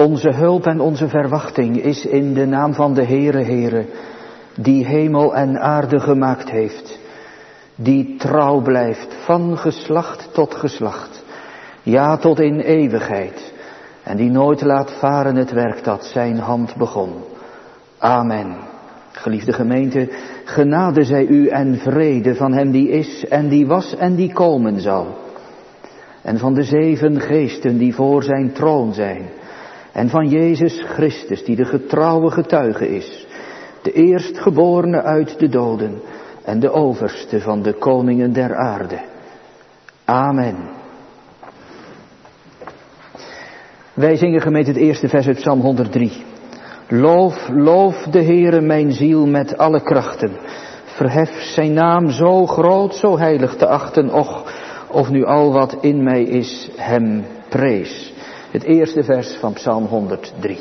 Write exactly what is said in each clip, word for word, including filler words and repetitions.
Onze hulp en onze verwachting is in de naam van de Heere, Heere, die hemel en aarde gemaakt heeft, die trouw blijft van geslacht tot geslacht, ja tot in eeuwigheid, en die nooit laat varen het werk dat zijn hand begon. Amen. Geliefde gemeente, genade zij u en vrede van hem die is en die was en die komen zal. En van de zeven geesten die voor zijn troon zijn. En van Jezus Christus die de getrouwe getuige is. De eerstgeborene uit de doden en de overste van de koningen der aarde. Amen. Wij zingen gemeente het eerste vers uit Psalm honderddrie. Loof, loof de Heere mijn ziel met alle krachten. Verhef zijn naam zo groot, zo heilig te achten. Och, of nu al wat in mij is, hem prees. Het eerste vers van Psalm honderddrie.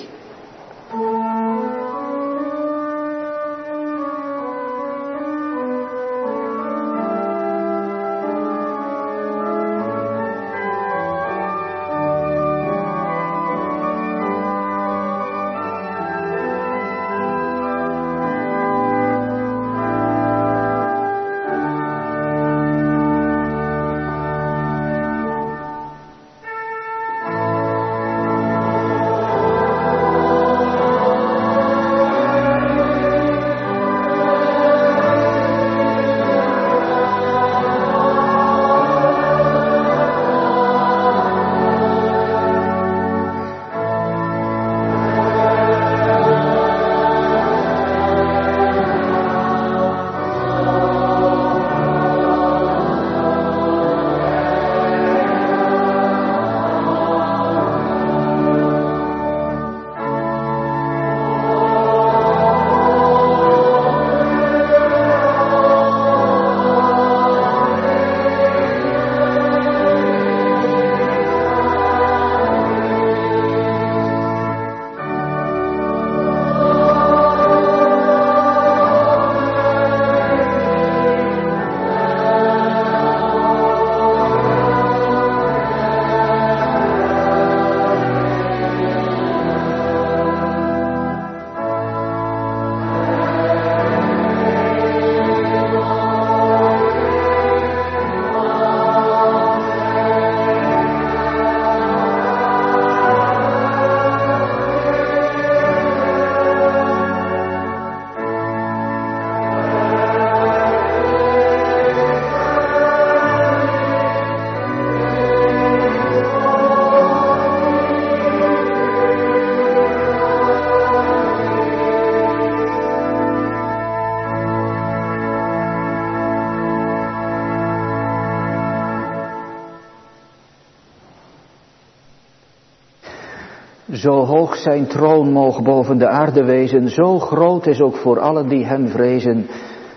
Zo hoog zijn troon moog boven de aarde wezen, zo groot is ook voor allen die hem vrezen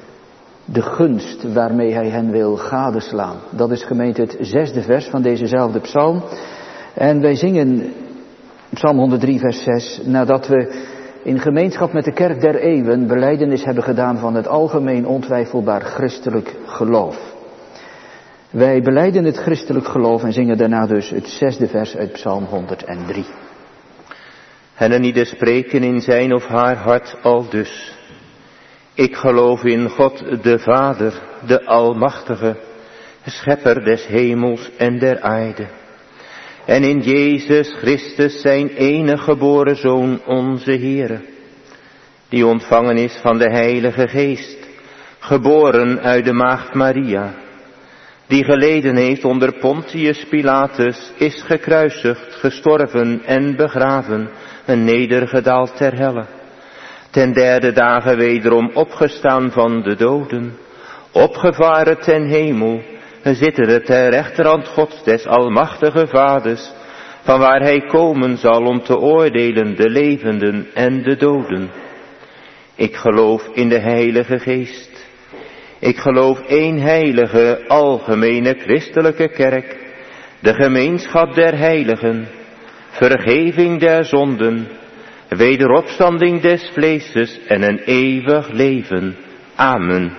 de gunst waarmee hij hen wil gadeslaan. Dat is gemeente het zesde vers van dezezelfde psalm. En wij zingen Psalm honderddrie vers zes, nadat we in gemeenschap met de kerk der eeuwen belijdenis hebben gedaan van het algemeen ontwijfelbaar christelijk geloof. Wij belijden het christelijk geloof en zingen daarna dus het zesde vers uit Psalm honderddrie. En een ieder spreken in zijn of haar hart aldus. Ik geloof in God de Vader, de Almachtige, Schepper des hemels en der aarde. En in Jezus Christus zijn enige geboren Zoon, onze Heere, die ontvangen is van de Heilige Geest, geboren uit de Maagd Maria, die geleden heeft onder Pontius Pilatus, is gekruisigd, gestorven en begraven, en nedergedaald ter helle. Ten derde dagen wederom opgestaan van de doden, opgevaren ten hemel, zittende ter rechterhand Gods des almachtige Vaders, van waar hij komen zal om te oordelen de levenden en de doden. Ik geloof in de Heilige Geest. Ik geloof één heilige, algemene christelijke kerk, de gemeenschap der heiligen, vergeving der zonden, wederopstanding des vleeses en een eeuwig leven. Amen.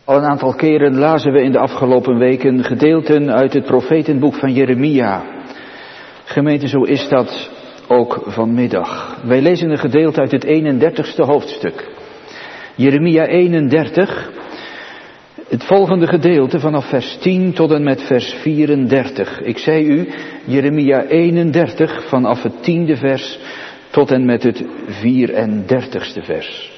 Al een aantal keren lazen we in de afgelopen weken gedeelten uit het profetenboek van Jeremia. Gemeente, zo is dat ook vanmiddag. Wij lezen een gedeelte uit het eenendertigste hoofdstuk. Jeremia eenendertig, het volgende gedeelte vanaf vers tien tot en met vers vierendertig. Ik zei u, Jeremia eenendertig vanaf het tiende vers tot en met het vierendertigste vers.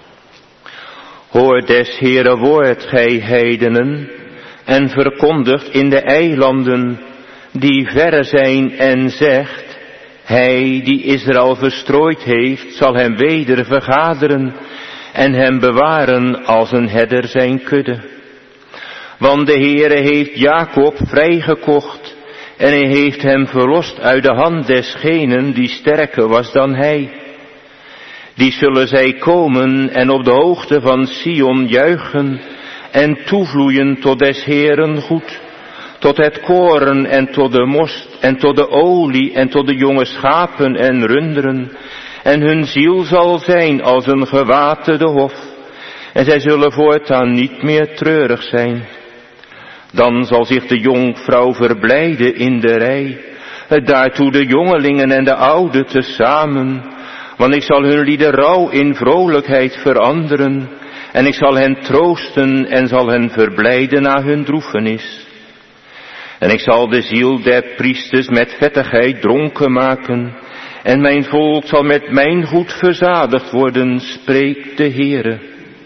Hoor des Heere woord, gij heidenen, en verkondigt in de eilanden, die verre zijn, en zegt, hij die Israël verstrooid heeft, zal hem weder vergaderen, en hem bewaren als een herder zijn kudde. Want de Heere heeft Jacob vrijgekocht, en hij heeft hem verlost uit de hand desgenen die sterker was dan hij. Die zullen zij komen en op de hoogte van Sion juichen en toevloeien tot des Heeren goed, tot het koren en tot de most en tot de olie en tot de jonge schapen en runderen. En hun ziel zal zijn als een gewaterde hof, en zij zullen voortaan niet meer treurig zijn. Dan zal zich de jonkvrouw verblijden in de rij, daartoe de jongelingen en de ouden tezamen. Want ik zal hun lieden rouw in vrolijkheid veranderen, en ik zal hen troosten en zal hen verblijden na hun droefenis. En ik zal de ziel der priesters met vettigheid dronken maken, en mijn volk zal met mijn goed verzadigd worden, spreekt de Heere.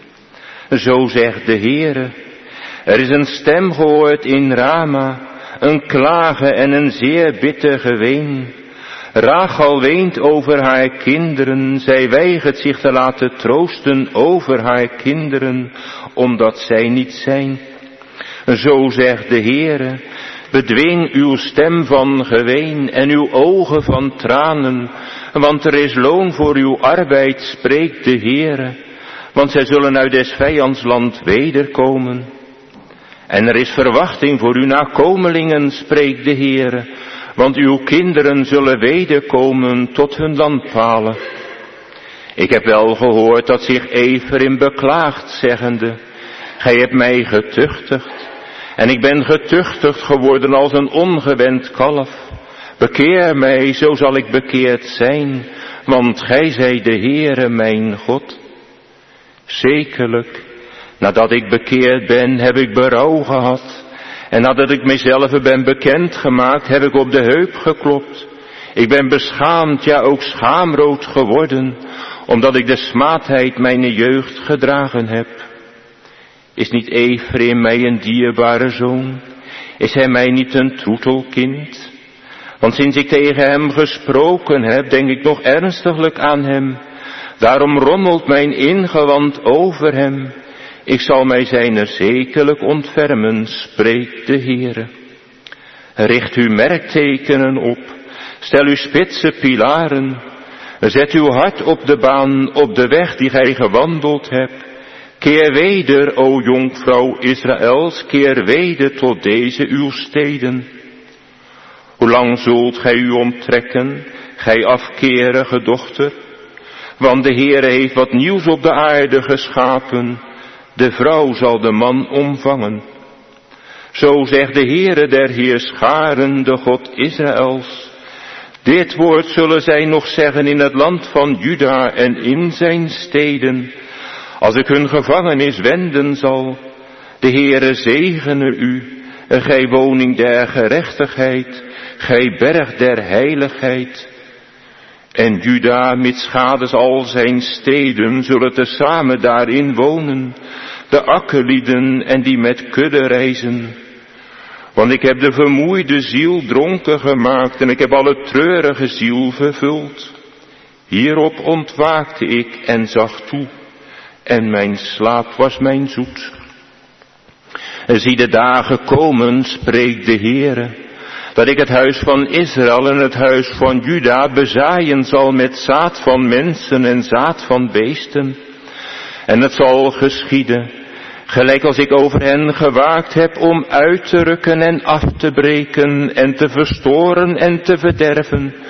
Zo zegt de Heere, er is een stem gehoord in Rama, een klagen en een zeer bitter geween. Rachel weent over haar kinderen, zij weigert zich te laten troosten over haar kinderen, omdat zij niet zijn. Zo zegt de Heere, bedwing uw stem van geween en uw ogen van tranen, want er is loon voor uw arbeid, spreekt de Heere, want zij zullen uit des vijands land wederkomen. En er is verwachting voor uw nakomelingen, spreekt de Heere, want uw kinderen zullen wederkomen tot hun landpalen. Ik heb wel gehoord dat zich Efraïm beklaagt, zeggende, gij hebt mij getuchtigd, en ik ben getuchtigd geworden als een ongewend kalf. Bekeer mij, zo zal ik bekeerd zijn, want gij zijt de Heere mijn God. Zekerlijk, nadat ik bekeerd ben, heb ik berouw gehad. En nadat ik mijzelf ben bekendgemaakt, heb ik op de heup geklopt. Ik ben beschaamd, ja ook schaamrood geworden, omdat ik de smaadheid mijn jeugd gedragen heb. Is niet Efraïm mij een dierbare zoon? Is hij mij niet een troetelkind? Want sinds ik tegen hem gesproken heb, denk ik nog ernstiglijk aan hem. Daarom rommelt mijn ingewand over hem. Ik zal mij zijner zekerlijk ontfermen, spreekt de Heere. Richt uw merktekenen op, stel uw spitse pilaren. Zet uw hart op de baan, op de weg die gij gewandeld hebt. Keer weder, o jonkvrouw Israëls, keer weder tot deze uw steden. Hoe lang zult gij u omtrekken, gij afkerige dochter? Want de Heere heeft wat nieuws op de aarde geschapen. De vrouw zal de man omvangen. Zo zegt de Heere der heerscharen, de God Israëls. Dit woord zullen zij nog zeggen in het land van Juda en in zijn steden, als ik hun gevangenis wenden zal. De Heere zegene u, gij woning der gerechtigheid, gij berg der heiligheid. En Juda, mitschades al zijn steden, zullen tezamen daarin wonen, de akkerlieden en die met kudde reizen. Want ik heb de vermoeide ziel dronken gemaakt en ik heb alle treurige ziel vervuld. Hierop ontwaakte ik en zag toe, en mijn slaap was mijn zoet. Zie de dagen komen, spreekt de Heere, dat ik het huis van Israël en het huis van Juda bezaaien zal met zaad van mensen en zaad van beesten. En het zal geschieden, gelijk als ik over hen gewaakt heb om uit te rukken en af te breken en te verstoren en te verderven,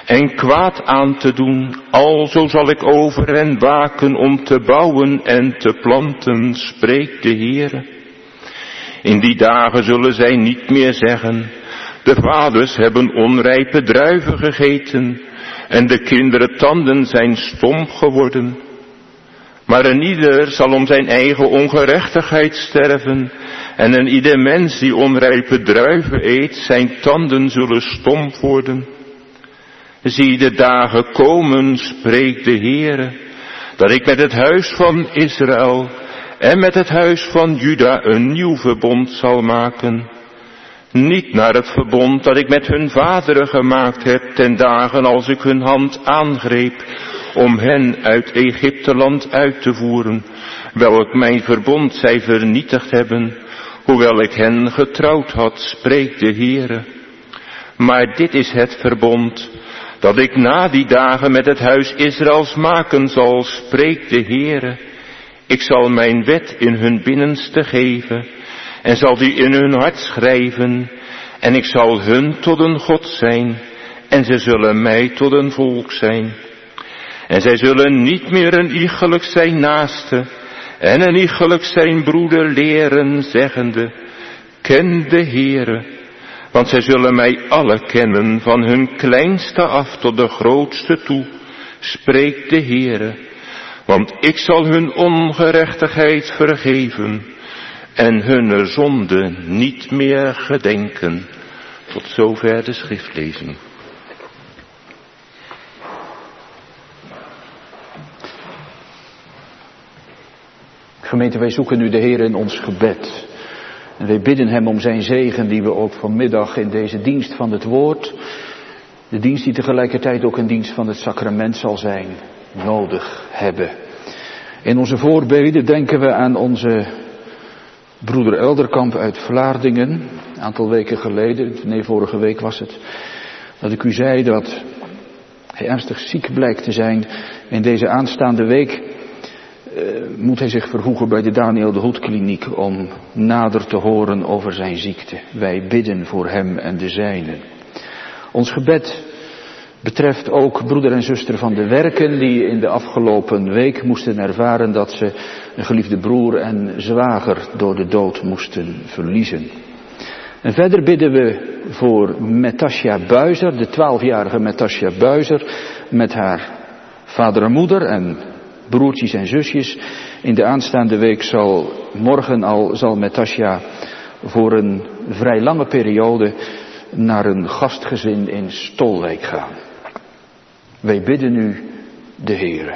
en kwaad aan te doen. Alzo zal ik over hen waken om te bouwen en te planten, spreekt de Heere. In die dagen zullen zij niet meer zeggen, de vaders hebben onrijpe druiven gegeten en de kinderen tanden zijn stom geworden. Maar een ieder zal om zijn eigen ongerechtigheid sterven en een ieder mens die onrijpe druiven eet, zijn tanden zullen stom worden. Zie de dagen komen, spreekt de Heere, dat ik met het huis van Israël en met het huis van Juda een nieuw verbond zal maken. Niet naar het verbond dat ik met hun vaderen gemaakt heb ten dagen als ik hun hand aangreep om hen uit Egypteland uit te voeren, welk mijn verbond zij vernietigd hebben, hoewel ik hen getrouwd had, spreekt de Heere. Maar dit is het verbond dat ik na die dagen met het huis Israëls maken zal, spreekt de Heere. Ik zal mijn wet in hun binnenste geven en zal die in hun hart schrijven en ik zal hun tot een God zijn en ze zullen mij tot een volk zijn. En zij zullen niet meer een iegelijk zijn naaste en een iegelijk zijn broeder leren, zeggende, ken de Heere, want zij zullen mij alle kennen, van hun kleinste af tot de grootste toe, spreekt de Heere, want ik zal hun ongerechtigheid vergeven en hun zonde niet meer gedenken. Tot zover de schriftlezing. Gemeente, wij zoeken nu de Heer in ons gebed. En wij bidden Hem om zijn zegen die we ook vanmiddag in deze dienst van het woord, de dienst die tegelijkertijd ook een dienst van het sacrament zal zijn, nodig hebben. In onze voorbeden denken we aan onze broeder Elderkamp uit Vlaardingen. Een aantal weken geleden, nee vorige week was het, dat ik u zei dat hij ernstig ziek blijkt te zijn. In deze aanstaande week uh, moet hij zich vervoegen bij de Daniel de Hoed kliniek om nader te horen over zijn ziekte. Wij bidden voor hem en de zijnen. Ons gebed betreft ook broeder en zuster van de Werken die in de afgelopen week moesten ervaren dat ze een geliefde broer en zwager door de dood moesten verliezen. En verder bidden we voor Metasja Buizer, de twaalfjarige Metasja Buizer, met haar vader en moeder en broertjes en zusjes. In de aanstaande week zal, morgen al, zal Metasja voor een vrij lange periode naar een gastgezin in Stolwijk gaan. Wij bidden u de Heere.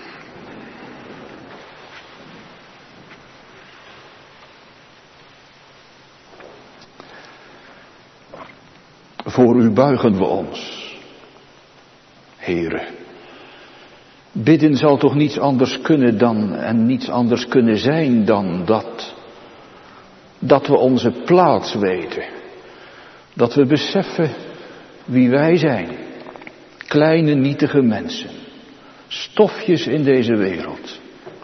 Voor u buigen we ons, Heere. Bidden zal toch niets anders kunnen dan en niets anders kunnen zijn dan dat. Dat we onze plaats weten. Dat we beseffen wie wij zijn. Kleine nietige mensen. Stofjes in deze wereld.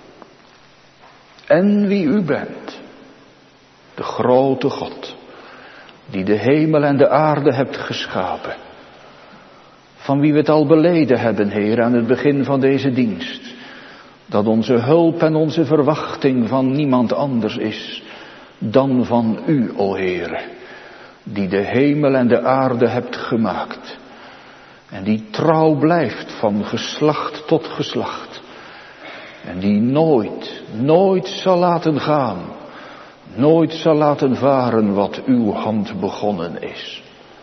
En wie u bent. De grote God. Die de hemel en de aarde hebt geschapen. Van wie we het al beleden hebben, Heer, aan het begin van deze dienst. Dat onze hulp en onze verwachting van niemand anders is dan van u, o Heere. Die de hemel en de aarde hebt gemaakt. En die trouw blijft van geslacht tot geslacht. En die nooit, nooit zal laten gaan. Nooit zal laten varen wat uw hand begonnen is.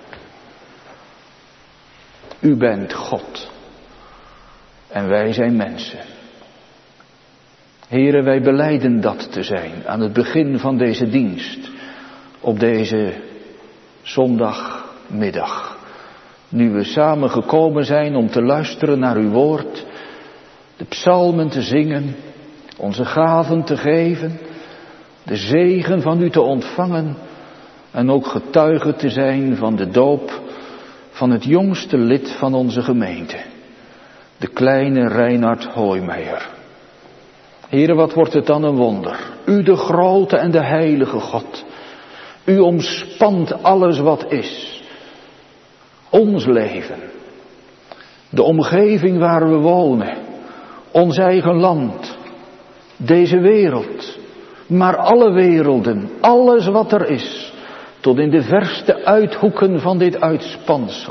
U bent God. En wij zijn mensen. Heren, wij belijden dat te zijn aan het begin van deze dienst. Op deze zondagmiddag. Nu we samen gekomen zijn om te luisteren naar uw woord. De psalmen te zingen. Onze gaven te geven. De zegen van u te ontvangen. En ook getuige te zijn van de doop van het jongste lid van onze gemeente. De kleine Reinhard Hoijmeijer. Heren, wat wordt het dan een wonder. U de grote en de heilige God. U omspant alles wat is. Ons leven. De omgeving waar we wonen, ons eigen land, deze wereld, maar alle werelden, alles wat er is, tot in de verste uithoeken van dit uitspansel.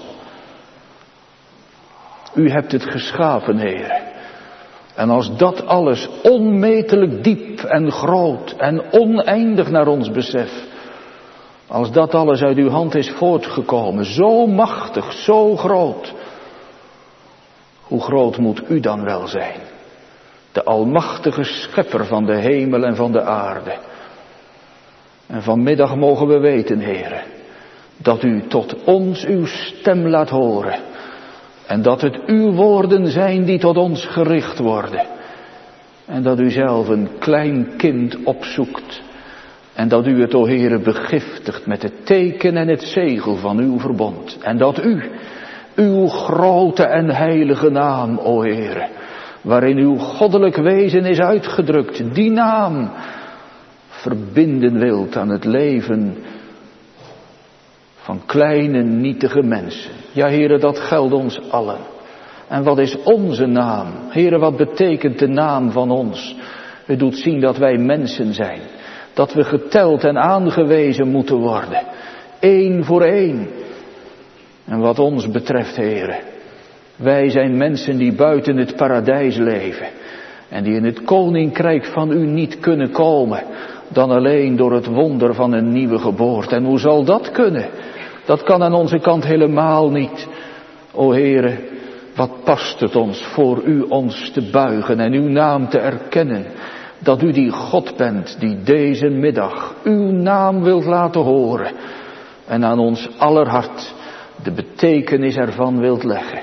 U hebt het geschapen, Heere. En als dat alles onmetelijk diep en groot en oneindig naar ons besef, als dat alles uit uw hand is voortgekomen, zo machtig, zo groot, hoe groot moet u dan wel zijn? De almachtige schepper van de hemel en van de aarde. En vanmiddag mogen we weten, Heere, dat u tot ons uw stem laat horen. En dat het uw woorden zijn die tot ons gericht worden. En dat u zelf een klein kind opzoekt. En dat u het, o Heere, begiftigt met het teken en het zegel van uw verbond. En dat u, uw grote en heilige naam, o Heere, waarin uw goddelijk wezen is uitgedrukt, die naam verbinden wilt aan het leven van kleine nietige mensen. Ja, Heere, dat geldt ons allen. En wat is onze naam? Heere, wat betekent de naam van ons? Het doet zien dat wij mensen zijn. Dat we geteld en aangewezen moeten worden. Eén voor één. En wat ons betreft, Heere, wij zijn mensen die buiten het paradijs leven. En die in het koninkrijk van u niet kunnen komen. Dan alleen door het wonder van een nieuwe geboorte. En hoe zal dat kunnen? Dat kan aan onze kant helemaal niet. O Heere, wat past het ons voor u ons te buigen en uw naam te erkennen. Dat u die God bent die deze middag uw naam wilt laten horen. En aan ons aller hart de betekenis ervan wilt leggen.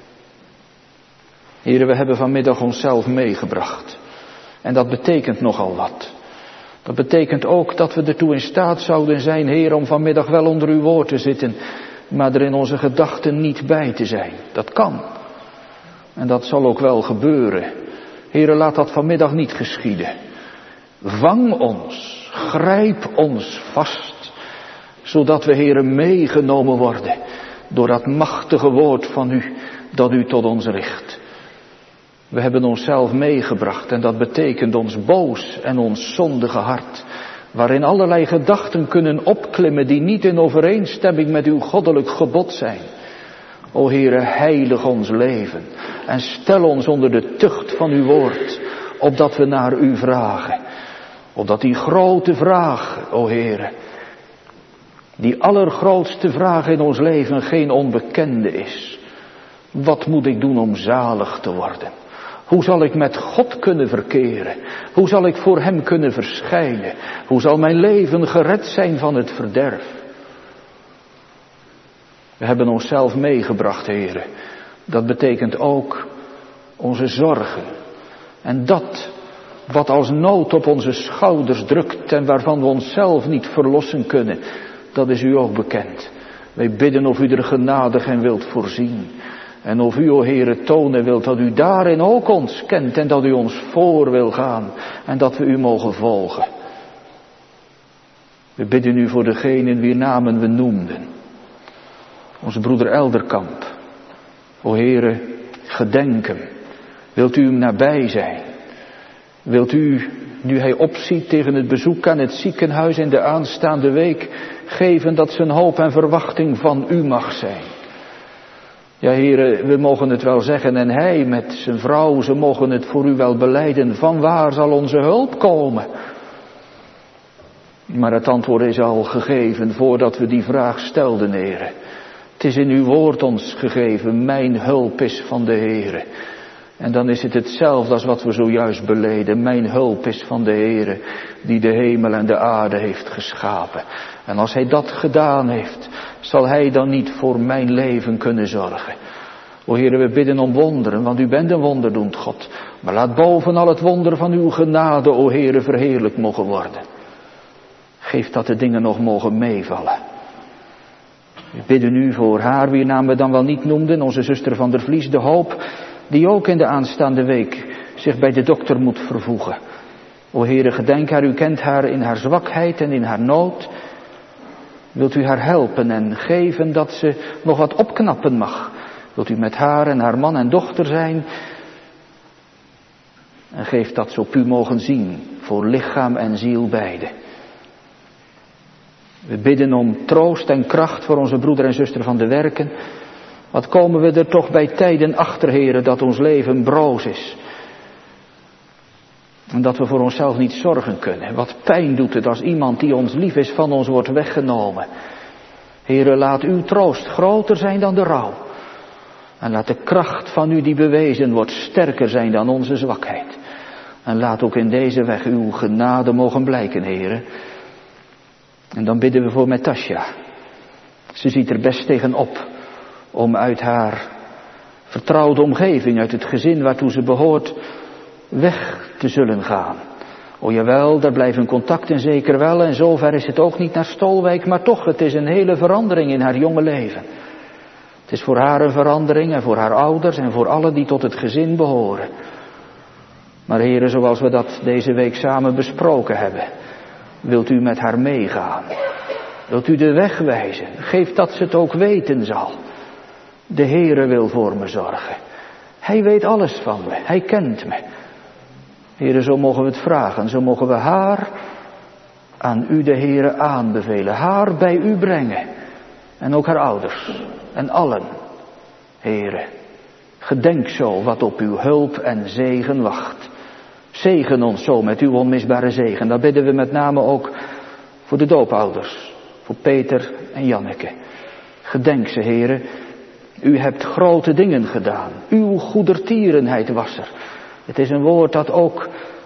Heere, we hebben vanmiddag onszelf meegebracht. En dat betekent nogal wat. Dat betekent ook dat we ertoe in staat zouden zijn, Heer, om vanmiddag wel onder uw woord te zitten, maar er in onze gedachten niet bij te zijn. Dat kan. En dat zal ook wel gebeuren. Heere, laat dat vanmiddag niet geschieden. Vang ons, grijp ons vast, zodat we, Heere, meegenomen worden door dat machtige woord van u, dat u tot ons richt. We hebben onszelf meegebracht en dat betekent ons boos en ons zondige hart, waarin allerlei gedachten kunnen opklimmen die niet in overeenstemming met uw goddelijk gebod zijn. O Heere, heilig ons leven en stel ons onder de tucht van uw woord, opdat we naar u vragen. Opdat die grote vraag, o Heere, die allergrootste vraag in ons leven geen onbekende is. Wat moet ik doen om zalig te worden? Hoe zal ik met God kunnen verkeren? Hoe zal ik voor hem kunnen verschijnen? Hoe zal mijn leven gered zijn van het verderf? We hebben onszelf meegebracht, Heere. Dat betekent ook onze zorgen. En dat wat als nood op onze schouders drukt en waarvan we onszelf niet verlossen kunnen, dat is u ook bekend. Wij bidden of u er genadig en wilt voorzien. En of u, o Heere, tonen wilt dat u daarin ook ons kent en dat u ons voor wil gaan en dat we u mogen volgen. We bidden u voor degenen wier namen we noemden. Onze broeder Elderkamp. O Heere, gedenk hem. Wilt u hem nabij zijn? Wilt u, nu hij opziet tegen het bezoek aan het ziekenhuis in de aanstaande week, geven dat zijn hoop en verwachting van u mag zijn? Ja, Heere, we mogen het wel zeggen en hij met zijn vrouw, ze mogen het voor u wel belijden. Van waar zal onze hulp komen? Maar het antwoord is al gegeven voordat we die vraag stelden, Heere. Het is in uw woord ons gegeven, mijn hulp is van de Heere. En dan is het hetzelfde als wat we zojuist beleden. Mijn hulp is van de Heere, die de hemel en de aarde heeft geschapen. En als hij dat gedaan heeft, zal hij dan niet voor mijn leven kunnen zorgen. O Heere, we bidden om wonderen, want u bent een wonderdoend God. Maar laat bovenal het wonder van uw genade, o Heere, verheerlijk mogen worden. Geef dat de dingen nog mogen meevallen. We bidden u voor haar, wier naam we dan wel niet noemden, onze zuster van der Vlies, de hoop, die ook in de aanstaande week zich bij de dokter moet vervoegen. O Heere, gedenk haar, u kent haar in haar zwakheid en in haar nood. Wilt u haar helpen en geven dat ze nog wat opknappen mag Wilt u met haar en haar man en dochter zijn? En geef dat zo pu mogen zien, voor lichaam en ziel beide. We bidden om troost en kracht voor onze broeder en zuster van de werken. Wat komen we er toch bij tijden achter, Heere, dat ons leven broos is. En dat we voor onszelf niet zorgen kunnen. Wat pijn doet het als iemand die ons lief is van ons wordt weggenomen. Heere, laat uw troost groter zijn dan de rouw. En laat de kracht van u die bewezen wordt sterker zijn dan onze zwakheid. En laat ook in deze weg uw genade mogen blijken, Heere. En dan bidden we voor Natasja. Ze ziet er best tegenop om uit haar vertrouwde omgeving, uit het gezin waartoe ze behoort, weg te zullen gaan. O jawel, daar blijven contacten zeker wel en zover is het ook niet naar Stolwijk, maar toch, het is een hele verandering in haar jonge leven. Het is voor haar een verandering en voor haar ouders en voor allen die tot het gezin behoren. Maar Heere, zoals we dat deze week samen besproken hebben, wilt u met haar meegaan? Wilt u de weg wijzen? Geef dat ze het ook weten zal. De Heere wil voor me zorgen. Hij weet alles van me. Hij kent me. Heere, zo mogen we het vragen. Zo mogen we haar aan u, de Heere, aanbevelen. Haar bij u brengen. En ook haar ouders. En allen. Heere, gedenk zo wat op uw hulp en zegen wacht. Zegen ons zo met uw onmisbare zegen. Dat bidden we met name ook voor de doopouders. Voor Peter en Janneke. Gedenk ze, Heere. U hebt grote dingen gedaan. Uw goedertierenheid was er. Het is een woord dat ook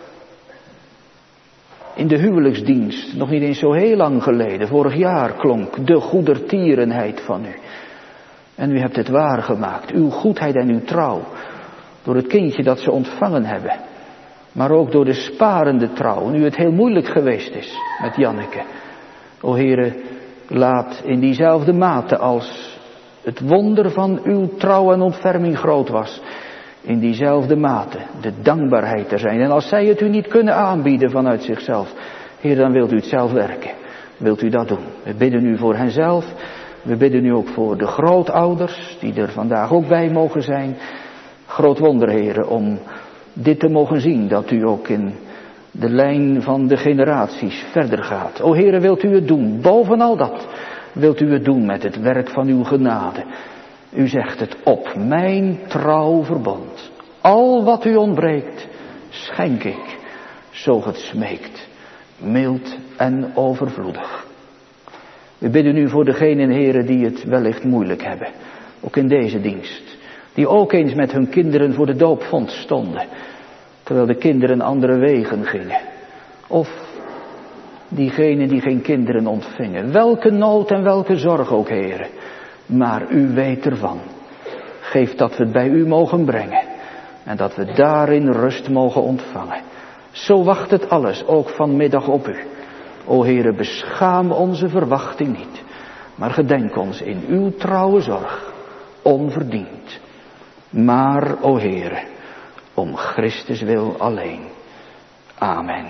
in de huwelijksdienst, nog niet eens zo heel lang geleden, vorig jaar klonk, de goedertierenheid van u. En u hebt het waargemaakt, uw goedheid en uw trouw, door het kindje dat ze ontvangen hebben. Maar ook door de sparende trouw, nu het heel moeilijk geweest is met Janneke. O Heere, laat in diezelfde mate als het wonder van uw trouw en ontferming groot was, in diezelfde mate de dankbaarheid er zijn. En als zij het u niet kunnen aanbieden vanuit zichzelf, Heer, dan wilt u het zelf werken. Wilt u dat doen? We bidden u voor henzelf. We bidden u ook voor de grootouders, die er vandaag ook bij mogen zijn. Groot wonder, Heer, om dit te mogen zien, dat u ook in de lijn van de generaties verder gaat. O Heer, wilt u het doen? Bovenal dat wilt u het doen met het werk van uw genade. U zegt het, op mijn trouw verbond. Al wat u ontbreekt, schenk ik, zo het smeekt, mild en overvloedig. We bidden u voor degenen, Heere, die het wellicht moeilijk hebben, ook in deze dienst. Die ook eens met hun kinderen voor de doopvond stonden, terwijl de kinderen andere wegen gingen. Of diegenen die geen kinderen ontvingen. Welke nood en welke zorg ook, Heere. Maar u weet ervan. Geef dat we het bij u mogen brengen. En dat we daarin rust mogen ontvangen. Zo wacht het alles ook vanmiddag op u. O Heere, beschaam onze verwachting niet. Maar gedenk ons in uw trouwe zorg. Onverdiend. Maar, o Heere, om Christus wil alleen. Amen.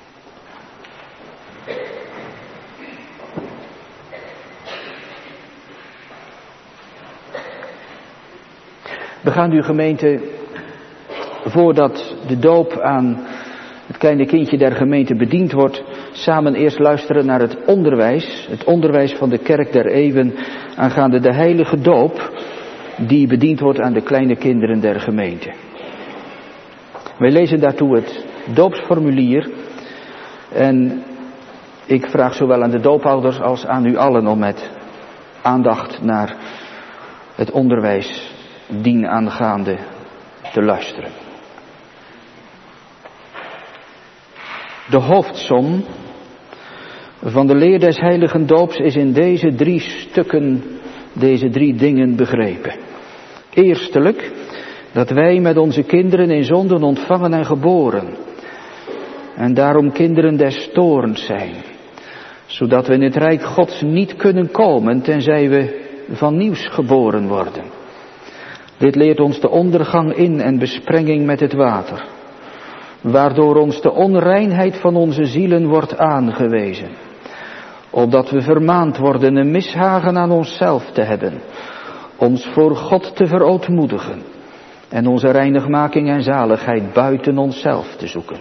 We gaan uw gemeente, voordat de doop aan het kleine kindje der gemeente bediend wordt, samen eerst luisteren naar het onderwijs, het onderwijs van de kerk der eeuwen aangaande de heilige doop, die bediend wordt aan de kleine kinderen der gemeente. Wij lezen daartoe het doopsformulier en ik vraag zowel aan de doopouders als aan u allen om met aandacht naar het onderwijs dienaangaande te luisteren. De hoofdsom van de leer des heiligen doops is in deze drie stukken, deze drie dingen begrepen. Eerstelijk, dat wij met onze kinderen in zonden ontvangen en geboren, en daarom kinderen des toorns zijn, zodat we in het rijk Gods niet kunnen komen, tenzij we van nieuws geboren worden. Dit leert ons de ondergang in en besprenging met het water, waardoor ons de onreinheid van onze zielen wordt aangewezen, opdat we vermaand worden een mishagen aan onszelf te hebben, ons voor God te verootmoedigen en onze reinigmaking en zaligheid buiten onszelf te zoeken.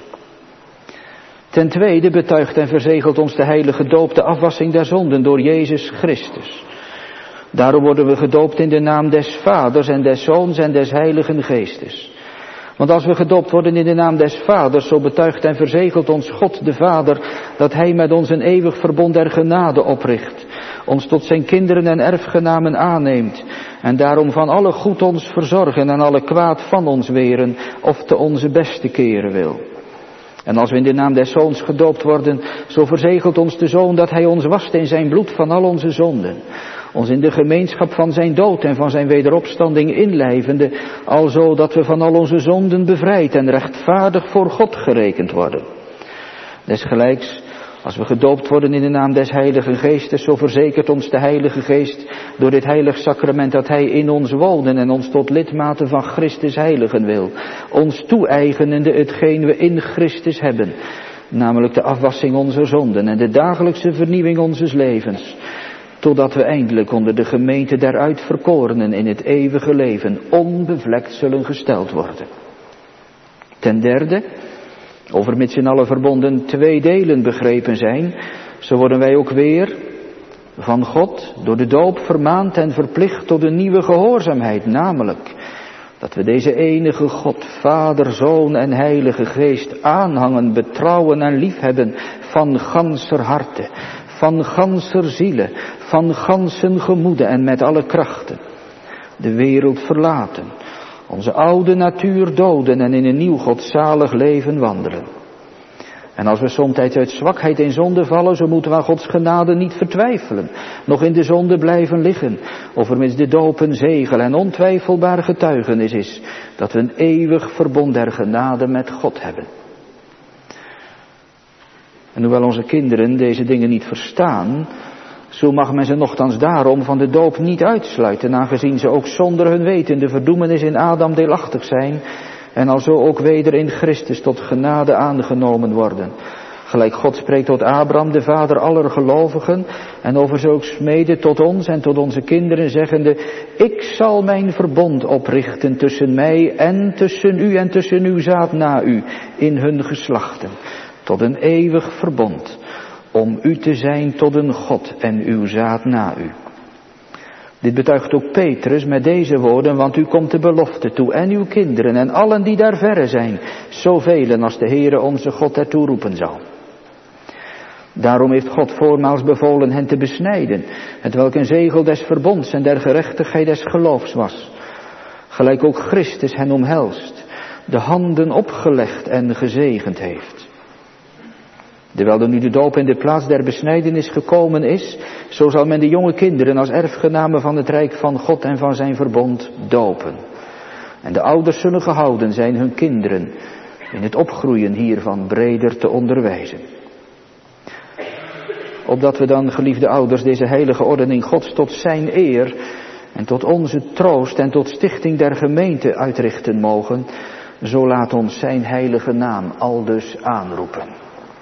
Ten tweede betuigt en verzegelt ons de heilige doop de afwassing der zonden door Jezus Christus. Daarom worden we gedoopt in de naam des Vaders en des Zoons en des Heiligen Geestes. Want als we gedoopt worden in de naam des Vaders, zo betuigt en verzegelt ons God de Vader dat Hij met ons een eeuwig verbond der genade opricht, ons tot zijn kinderen en erfgenamen aanneemt en daarom van alle goed ons verzorgen en alle kwaad van ons weren of te onze beste keren wil. En als we in de naam des Zoons gedoopt worden, zo verzegelt ons de Zoon dat Hij ons wast in zijn bloed van al onze zonden, ons in de gemeenschap van zijn dood en van zijn wederopstanding inlijvende, alzo dat we van al onze zonden bevrijd en rechtvaardig voor God gerekend worden. Desgelijks, als we gedoopt worden in de naam des Heiligen Geestes, zo verzekert ons de Heilige Geest door dit heilig sacrament dat Hij in ons wonen en ons tot lidmaten van Christus heiligen wil, ons toe-eigenende hetgeen we in Christus hebben, namelijk de afwassing onze zonden en de dagelijkse vernieuwing onzes levens, totdat we eindelijk onder de gemeente der uitverkorenen in het eeuwige leven onbevlekt zullen gesteld worden. Ten derde, overmits in alle verbonden twee delen begrepen zijn, zo worden wij ook weer van God door de doop vermaand en verplicht tot een nieuwe gehoorzaamheid, namelijk dat we deze enige God, Vader, Zoon en Heilige Geest aanhangen, betrouwen en liefhebben van ganser harte, van ganser ziele, van gansen gemoede en met alle krachten. De wereld verlaten, onze oude natuur doden en in een nieuw godzalig leven wandelen. En als we somtijds uit zwakheid in zonde vallen, zo moeten we aan Gods genade niet vertwijfelen, nog in de zonde blijven liggen, overmits de doop een zegel en ontwijfelbaar getuigenis is, dat we een eeuwig verbond der genade met God hebben. En hoewel onze kinderen deze dingen niet verstaan, zo mag men ze nochtans daarom van de doop niet uitsluiten, aangezien ze ook zonder hun weten de verdoemenis in Adam deelachtig zijn en alzo ook weder in Christus tot genade aangenomen worden. Gelijk God spreekt tot Abraham, de vader aller gelovigen, en over zulks mede tot ons en tot onze kinderen, zeggende: ik zal mijn verbond oprichten tussen mij en tussen u en tussen uw zaad na u in hun geslachten, tot een eeuwig verbond, om u te zijn tot een God en uw zaad na u. Dit betuigt ook Petrus met deze woorden, want u komt de belofte toe en uw kinderen en allen die daar verre zijn, zoveel als de Heere onze God ertoe roepen zal. Daarom heeft God voormaals bevolen hen te besnijden, hetwelk een zegel des verbonds en der gerechtigheid des geloofs was. Gelijk ook Christus hen omhelst, de handen opgelegd en gezegend heeft. Terwijl er nu de doop in de plaats der besnijdenis gekomen is, zo zal men de jonge kinderen als erfgenamen van het rijk van God en van zijn verbond dopen. En de ouders zullen gehouden zijn hun kinderen in het opgroeien hiervan breder te onderwijzen. Opdat we dan, geliefde ouders, deze heilige ordening Gods tot zijn eer en tot onze troost en tot stichting der gemeente uitrichten mogen, zo laat ons zijn heilige naam aldus aanroepen.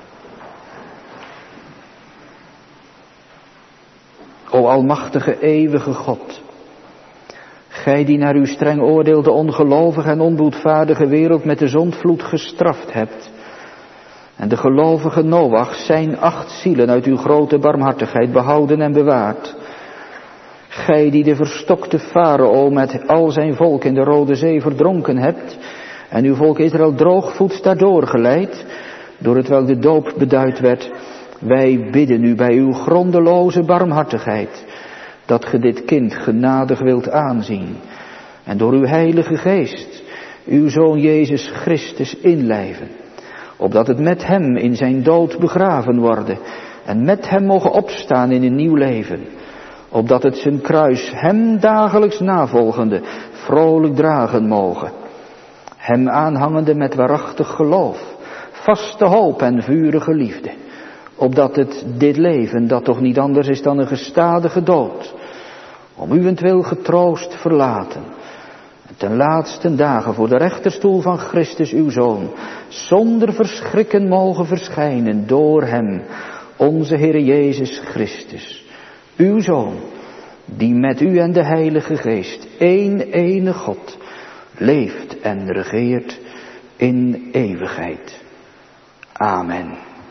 O almachtige eeuwige God, gij die naar uw streng oordeel de ongelovige en onboedvaardige wereld met de zondvloed gestraft hebt, en de gelovige Noach zijn acht zielen uit uw grote barmhartigheid behouden en bewaard, gij die de verstokte Farao met al zijn volk in de Rode Zee verdronken hebt, en uw volk Israël droogvoets daardoor geleid, door hetwelk de doop beduid werd, wij bidden u bij uw grondeloze barmhartigheid, dat ge dit kind genadig wilt aanzien, en door uw heilige geest, uw Zoon Jezus Christus inlijven, opdat het met hem in zijn dood begraven worden, en met hem mogen opstaan in een nieuw leven, opdat het zijn kruis hem dagelijks navolgende vrolijk dragen mogen, hem aanhangende met waarachtig geloof, vaste hoop en vurige liefde, opdat het dit leven, dat toch niet anders is dan een gestadige dood, om uwentwil getroost verlaten, en ten laatste dagen voor de rechterstoel van Christus uw Zoon, zonder verschrikken mogen verschijnen door hem, onze Heere Jezus Christus, uw Zoon, die met u en de Heilige Geest, één ene God, leeft en regeert in eeuwigheid. Amen.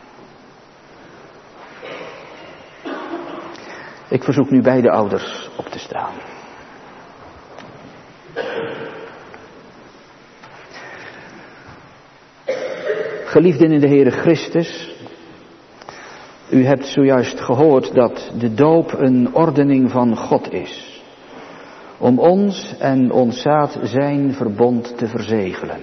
Ik verzoek nu beide ouders op te staan. Geliefden in de Heere Christus, u hebt zojuist gehoord dat de doop een ordening van God is, om ons en ons zaad zijn verbond te verzegelen.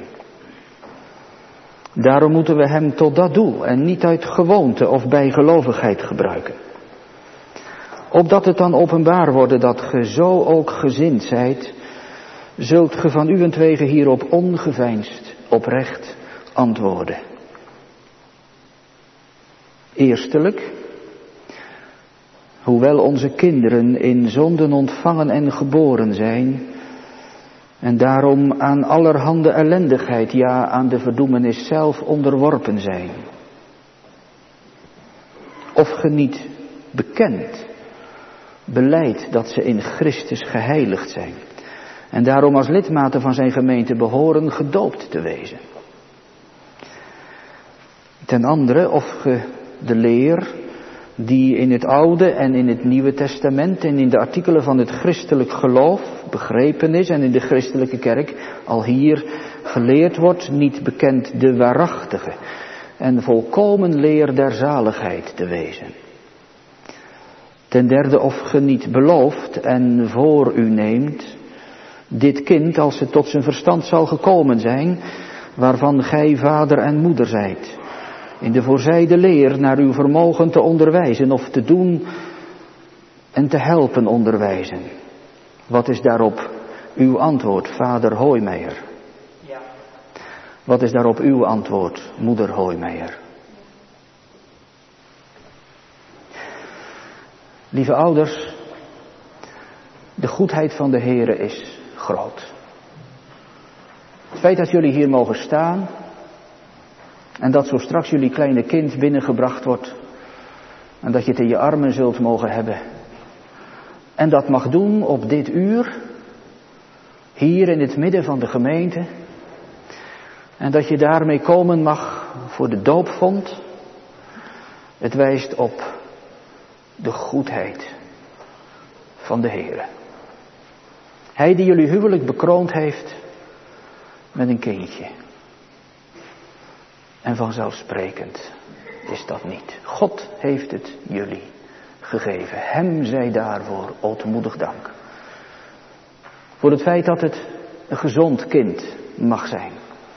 Daarom moeten we hem tot dat doel en niet uit gewoonte of bijgelovigheid gebruiken. Opdat het dan openbaar worden dat ge zo ook gezind zijt, zult ge van uwentwege hierop ongeveinsd oprecht antwoorden. Eerstelijk, hoewel onze kinderen in zonden ontvangen en geboren zijn, en daarom aan allerhande ellendigheid, ja aan de verdoemenis zelf onderworpen zijn. Of ge niet bekent, belijdt dat ze in Christus geheiligd zijn, en daarom als lidmaten van zijn gemeente behoren gedoopt te wezen. Ten andere, of ge de leer die in het Oude en in het Nieuwe Testament en in de artikelen van het christelijk geloof begrepen is en in de christelijke kerk al hier geleerd wordt, niet bekend de waarachtige en volkomen leer der zaligheid te wezen. Ten derde, of ge niet belooft en voor u neemt dit kind als het tot zijn verstand zal gekomen zijn, waarvan gij vader en moeder zijt, in de voorzijde leer naar uw vermogen te onderwijzen of te doen en te helpen onderwijzen. Wat is daarop uw antwoord, vader Hoijmeijer? Ja. Wat is daarop uw antwoord, moeder Hoijmeijer? Lieve ouders, de goedheid van de Heere is groot. Het feit dat jullie hier mogen staan en dat zo straks jullie kleine kind binnengebracht wordt en dat je het in je armen zult mogen hebben. En dat mag doen op dit uur, hier in het midden van de gemeente. En dat je daarmee komen mag voor de doopvond. Het wijst op de goedheid van de Heere. Hij die jullie huwelijk bekroond heeft met een kindje. En vanzelfsprekend is dat niet. God heeft het jullie gegeven. Hem zij daarvoor ootmoedig dank. Voor het feit dat het een gezond kind mag zijn.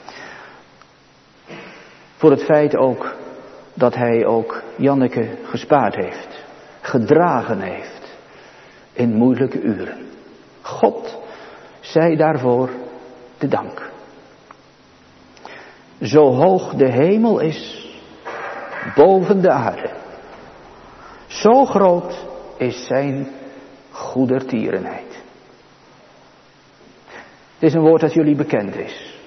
Voor het feit ook dat hij ook Janneke gespaard heeft. Gedragen heeft in moeilijke uren. God zij daarvoor de dank. Zo hoog de hemel is boven de aarde, zo groot is zijn goedertierenheid. Het is een woord dat jullie bekend is.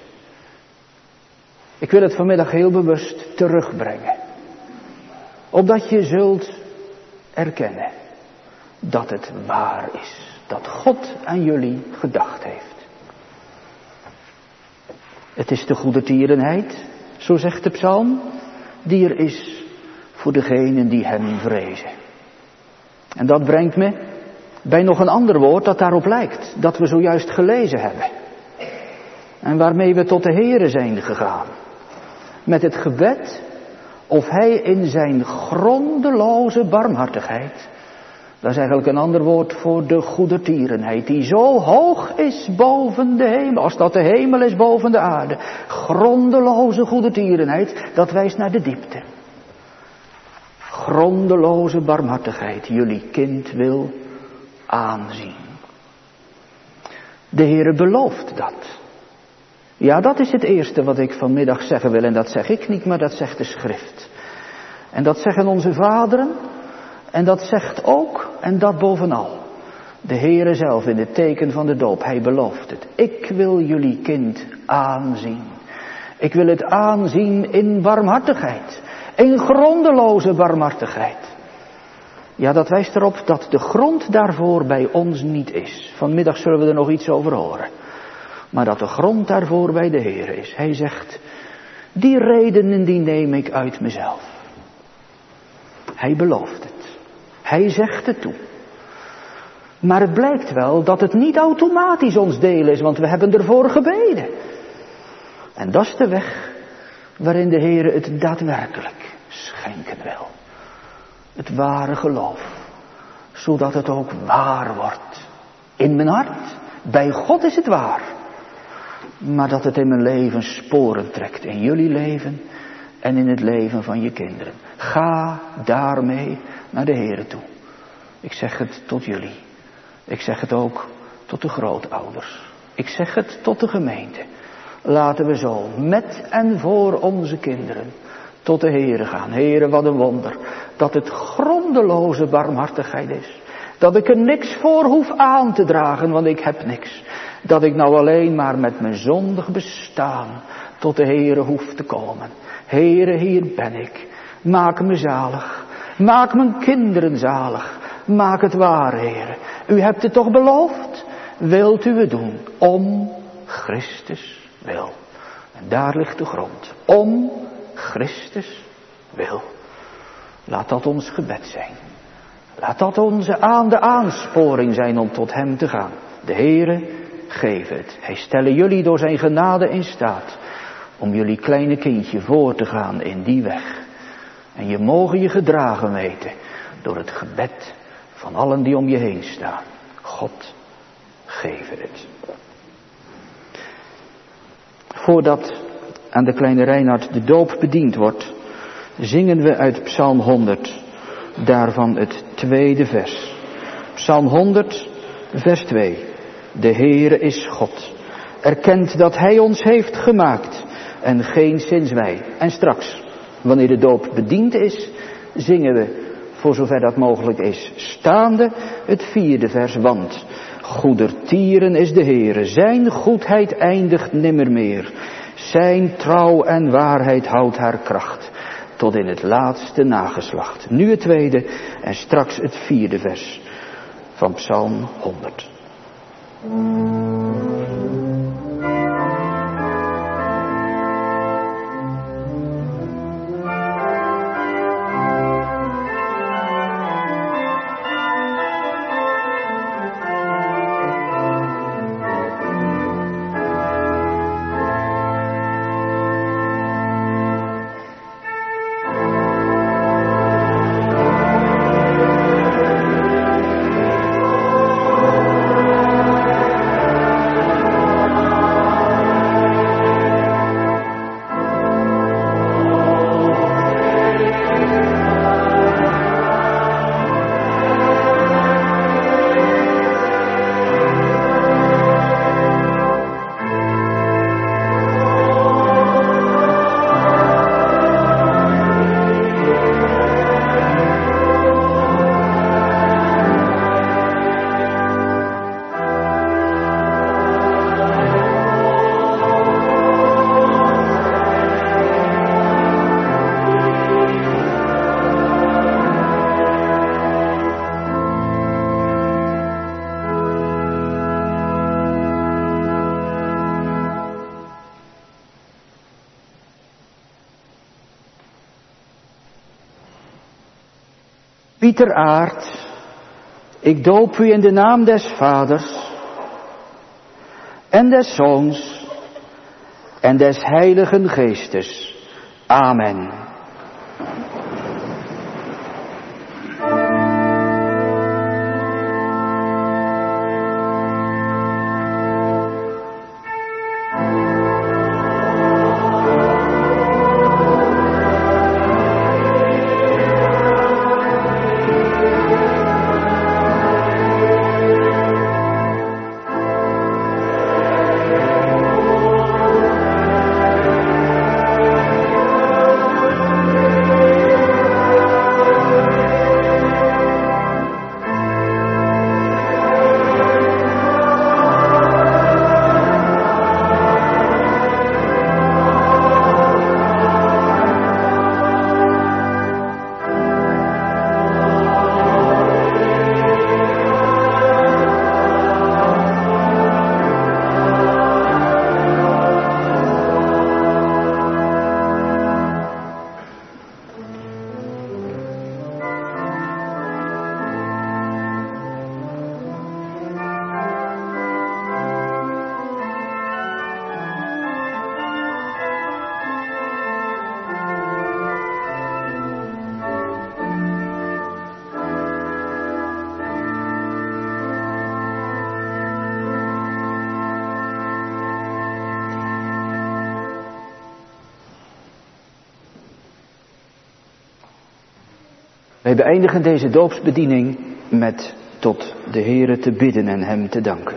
Ik wil het vanmiddag heel bewust terugbrengen, opdat je zult erkennen dat het waar is, dat God aan jullie gedacht heeft. Het is de goedertierenheid, zo zegt de psalm, die er is voor degenen die hem vrezen. En dat brengt me bij nog een ander woord dat daarop lijkt, dat we zojuist gelezen hebben. En waarmee we tot de Heere zijn gegaan. Met het gebed of hij in zijn grondeloze barmhartigheid, dat is eigenlijk een ander woord voor de goedertierenheid, die zo hoog is boven de hemel, als dat de hemel is boven de aarde. Grondeloze goedertierenheid, dat wijst naar de diepte. Grondeloze barmhartigheid, jullie kind wil aanzien. De Heere belooft dat. Ja, dat is het eerste wat ik vanmiddag zeggen wil, en dat zeg ik niet, maar dat zegt de schrift. En dat zeggen onze vaderen. En dat zegt ook, en dat bovenal, de Heere zelf in het teken van de doop. Hij belooft het. Ik wil jullie kind aanzien. Ik wil het aanzien in barmhartigheid. In grondeloze barmhartigheid. Ja, dat wijst erop dat de grond daarvoor bij ons niet is. Vanmiddag zullen we er nog iets over horen. Maar dat de grond daarvoor bij de Heer is. Hij zegt, die redenen die neem ik uit mezelf. Hij belooft het. Hij zegt het toe. Maar het blijkt wel dat het niet automatisch ons deel is, want we hebben ervoor gebeden. En dat is de weg waarin de Heer het daadwerkelijk schenken wil. Het ware geloof, zodat het ook waar wordt. In mijn hart, bij God is het waar. Maar dat het in mijn leven sporen trekt, in jullie leven en in het leven van je kinderen. Ga daarmee naar de Heer toe. Ik zeg het tot jullie. Ik zeg het ook tot de grootouders. Ik zeg het tot de gemeente. Laten we zo met en voor onze kinderen tot de Heere gaan. Heere, wat een wonder. Dat het grondeloze barmhartigheid is. Dat ik er niks voor hoef aan te dragen, want ik heb niks. Dat ik nou alleen maar met mijn zondig bestaan tot de Heere hoef te komen. Heere, hier ben ik. Maak me zalig. Maak mijn kinderen zalig. Maak het waar, Heere. U hebt het toch beloofd? Wilt u het doen? Om Christus wil. En daar ligt de grond. Om Christus wil. Laat dat ons gebed zijn. Laat dat onze aan de aansporing zijn om tot hem te gaan. De Heere, geef het. Hij stelle jullie door zijn genade in staat om jullie kleine kindje voor te gaan in die weg. En je mogen je gedragen weten door het gebed van allen die om je heen staan. God, geef het. Voordat aan de kleine Reinhard de doop bediend wordt, zingen we uit Psalm honderd, daarvan het tweede vers. Psalm honderd, vers twee. De Heere is God. Erkent dat Hij ons heeft gemaakt en geenszins wij. En straks, wanneer de doop bediend is, zingen we, voor zover dat mogelijk is, staande het vierde vers. Want goedertieren is de Heere, zijn goedheid eindigt nimmermeer. Zijn trouw en waarheid houdt haar kracht tot in het laatste nageslacht. Nu het tweede en straks het vierde vers van Psalm honderd. Pieter Aert, ik doop u in de naam des Vaders en des Zoons en des Heiligen Geestes. Amen. Wij beëindigen deze doopsbediening met tot de Heere te bidden en hem te danken.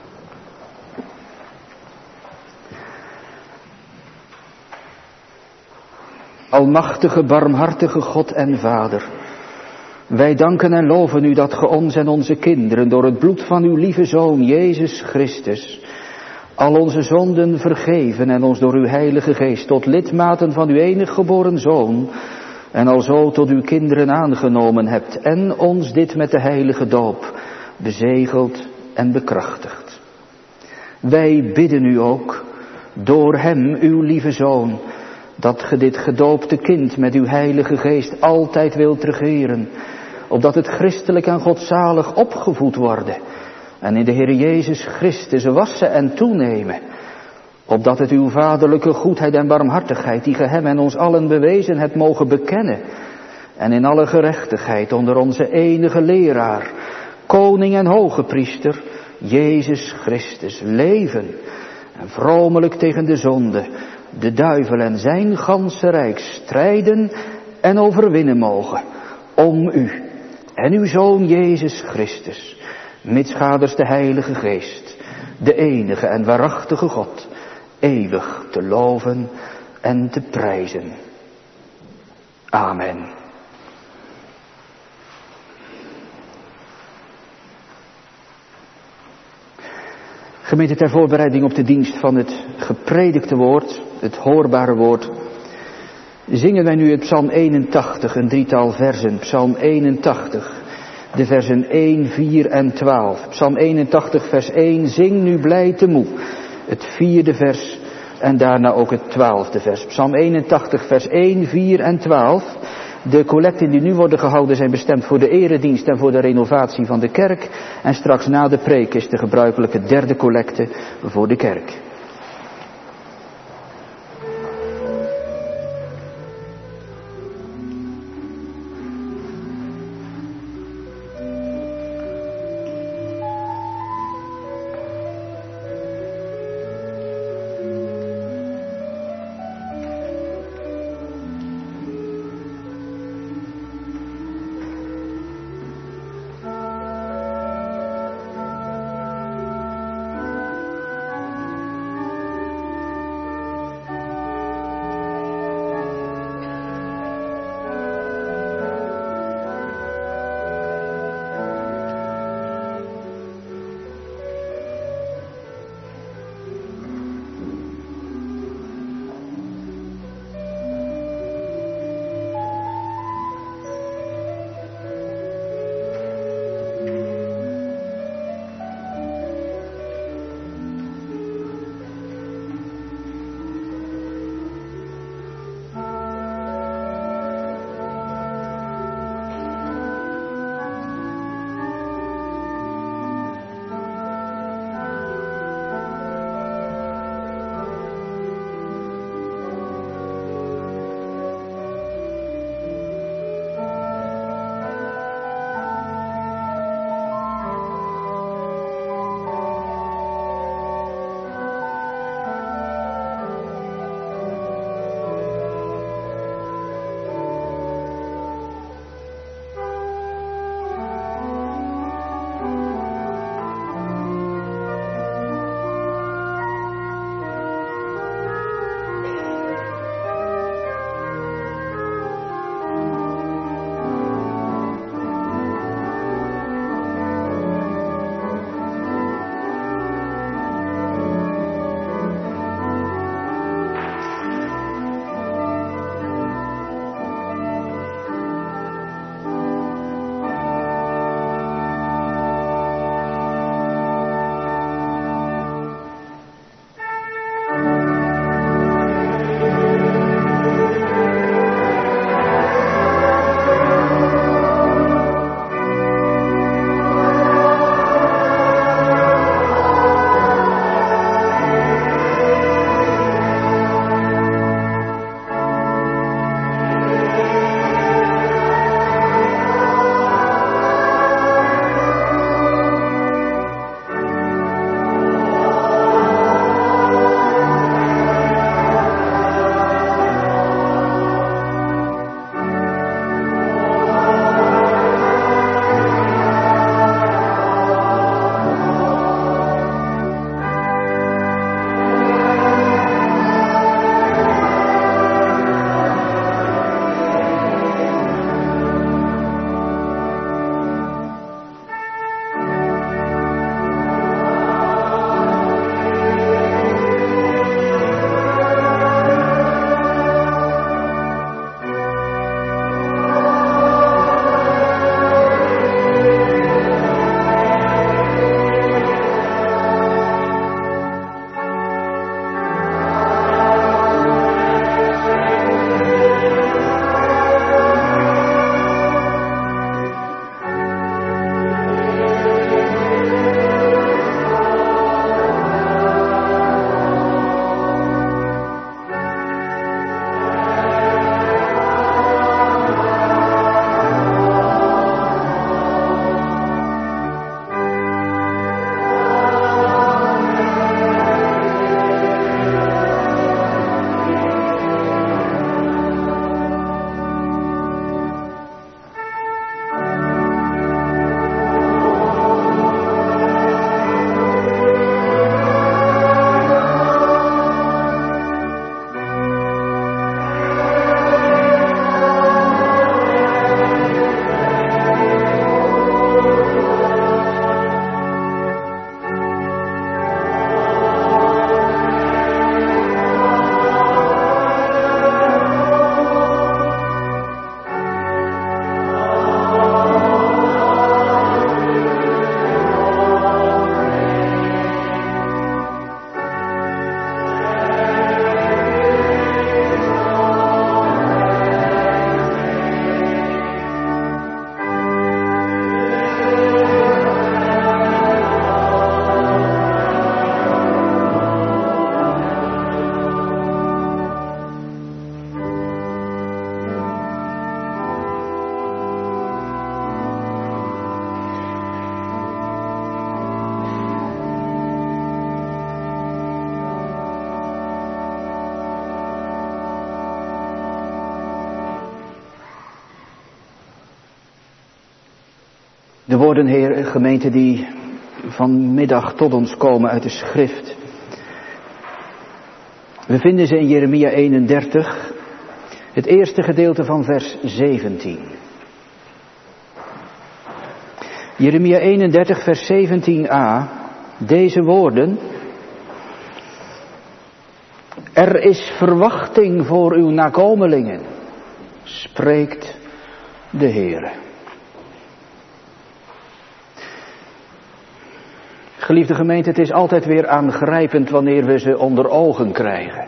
Almachtige, barmhartige God en Vader, wij danken en loven u dat ge ons en onze kinderen door het bloed van uw lieve Zoon Jezus Christus al onze zonden vergeven en ons door uw Heilige Geest tot lidmaten van uw enig geboren Zoon en alzo tot uw kinderen aangenomen hebt en ons dit met de heilige doop bezegeld en bekrachtigd. Wij bidden u ook door hem, uw lieve Zoon, dat ge dit gedoopte kind met uw Heilige Geest altijd wilt regeren, opdat het christelijk en godzalig opgevoed worden en in de Heer Jezus Christus wassen en toenemen, opdat het uw vaderlijke goedheid en barmhartigheid, die ge hem en ons allen bewezen hebt, mogen bekennen en in alle gerechtigheid onder onze enige leraar, koning en hoge priester, Jezus Christus, leven en vromelijk tegen de zonde, de duivel en zijn ganse rijk strijden en overwinnen mogen, om u en uw Zoon Jezus Christus, mitsgaders de Heilige Geest, de enige en waarachtige God, eeuwig te loven en te prijzen. Amen. Gemeente, ter voorbereiding op de dienst van het gepredikte woord, het hoorbare woord, zingen wij nu het Psalm eenentachtig, een drietal versen. Psalm eenentachtig, de versen één, vier en twaalf. Psalm eenentachtig, vers één, zing nu blij te moe. Het vierde vers en daarna ook het twaalfde vers. Psalm eenentachtig, vers één, vier en twaalf. De collecten die nu worden gehouden zijn bestemd voor de eredienst en voor de renovatie van de kerk. En straks na de preek is de gebruikelijke derde collecte voor de kerk. De woorden, Heer, gemeente, die vanmiddag tot ons komen uit de schrift. We vinden ze in Jeremia eenendertig, het eerste gedeelte van vers zeventien. Jeremia eenendertig, vers zeventien a, deze woorden. Er is verwachting voor uw nakomelingen, spreekt de Heere. Geliefde gemeente, het is altijd weer aangrijpend wanneer we ze onder ogen krijgen.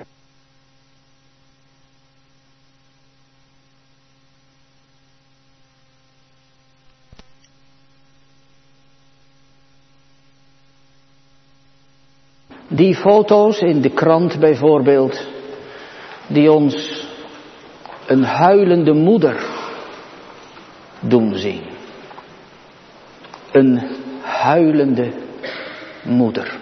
Die foto's in de krant bijvoorbeeld, die ons een huilende moeder doen zien. Een huilende moeder.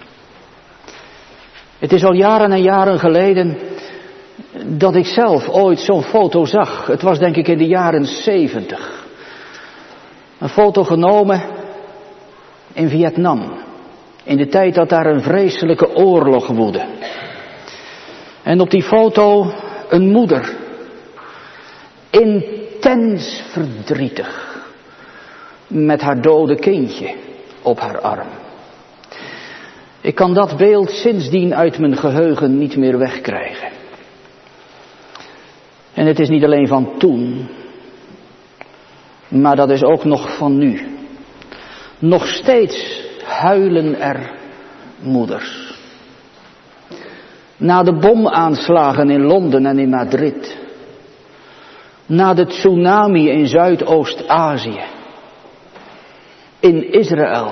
Het is al jaren en jaren geleden dat ik zelf ooit zo'n foto zag. Het was denk ik in de jaren zeventig. Een foto genomen in Vietnam. In de tijd dat daar een vreselijke oorlog woedde. En op die foto een moeder. Intens verdrietig. Met haar dode kindje op haar arm. Ik kan dat beeld sindsdien uit mijn geheugen niet meer wegkrijgen. En het is niet alleen van toen. Maar dat is ook nog van nu. Nog steeds huilen er moeders. Na de bomaanslagen in Londen en in Madrid. Na de tsunami in Zuidoost-Azië. In Israël.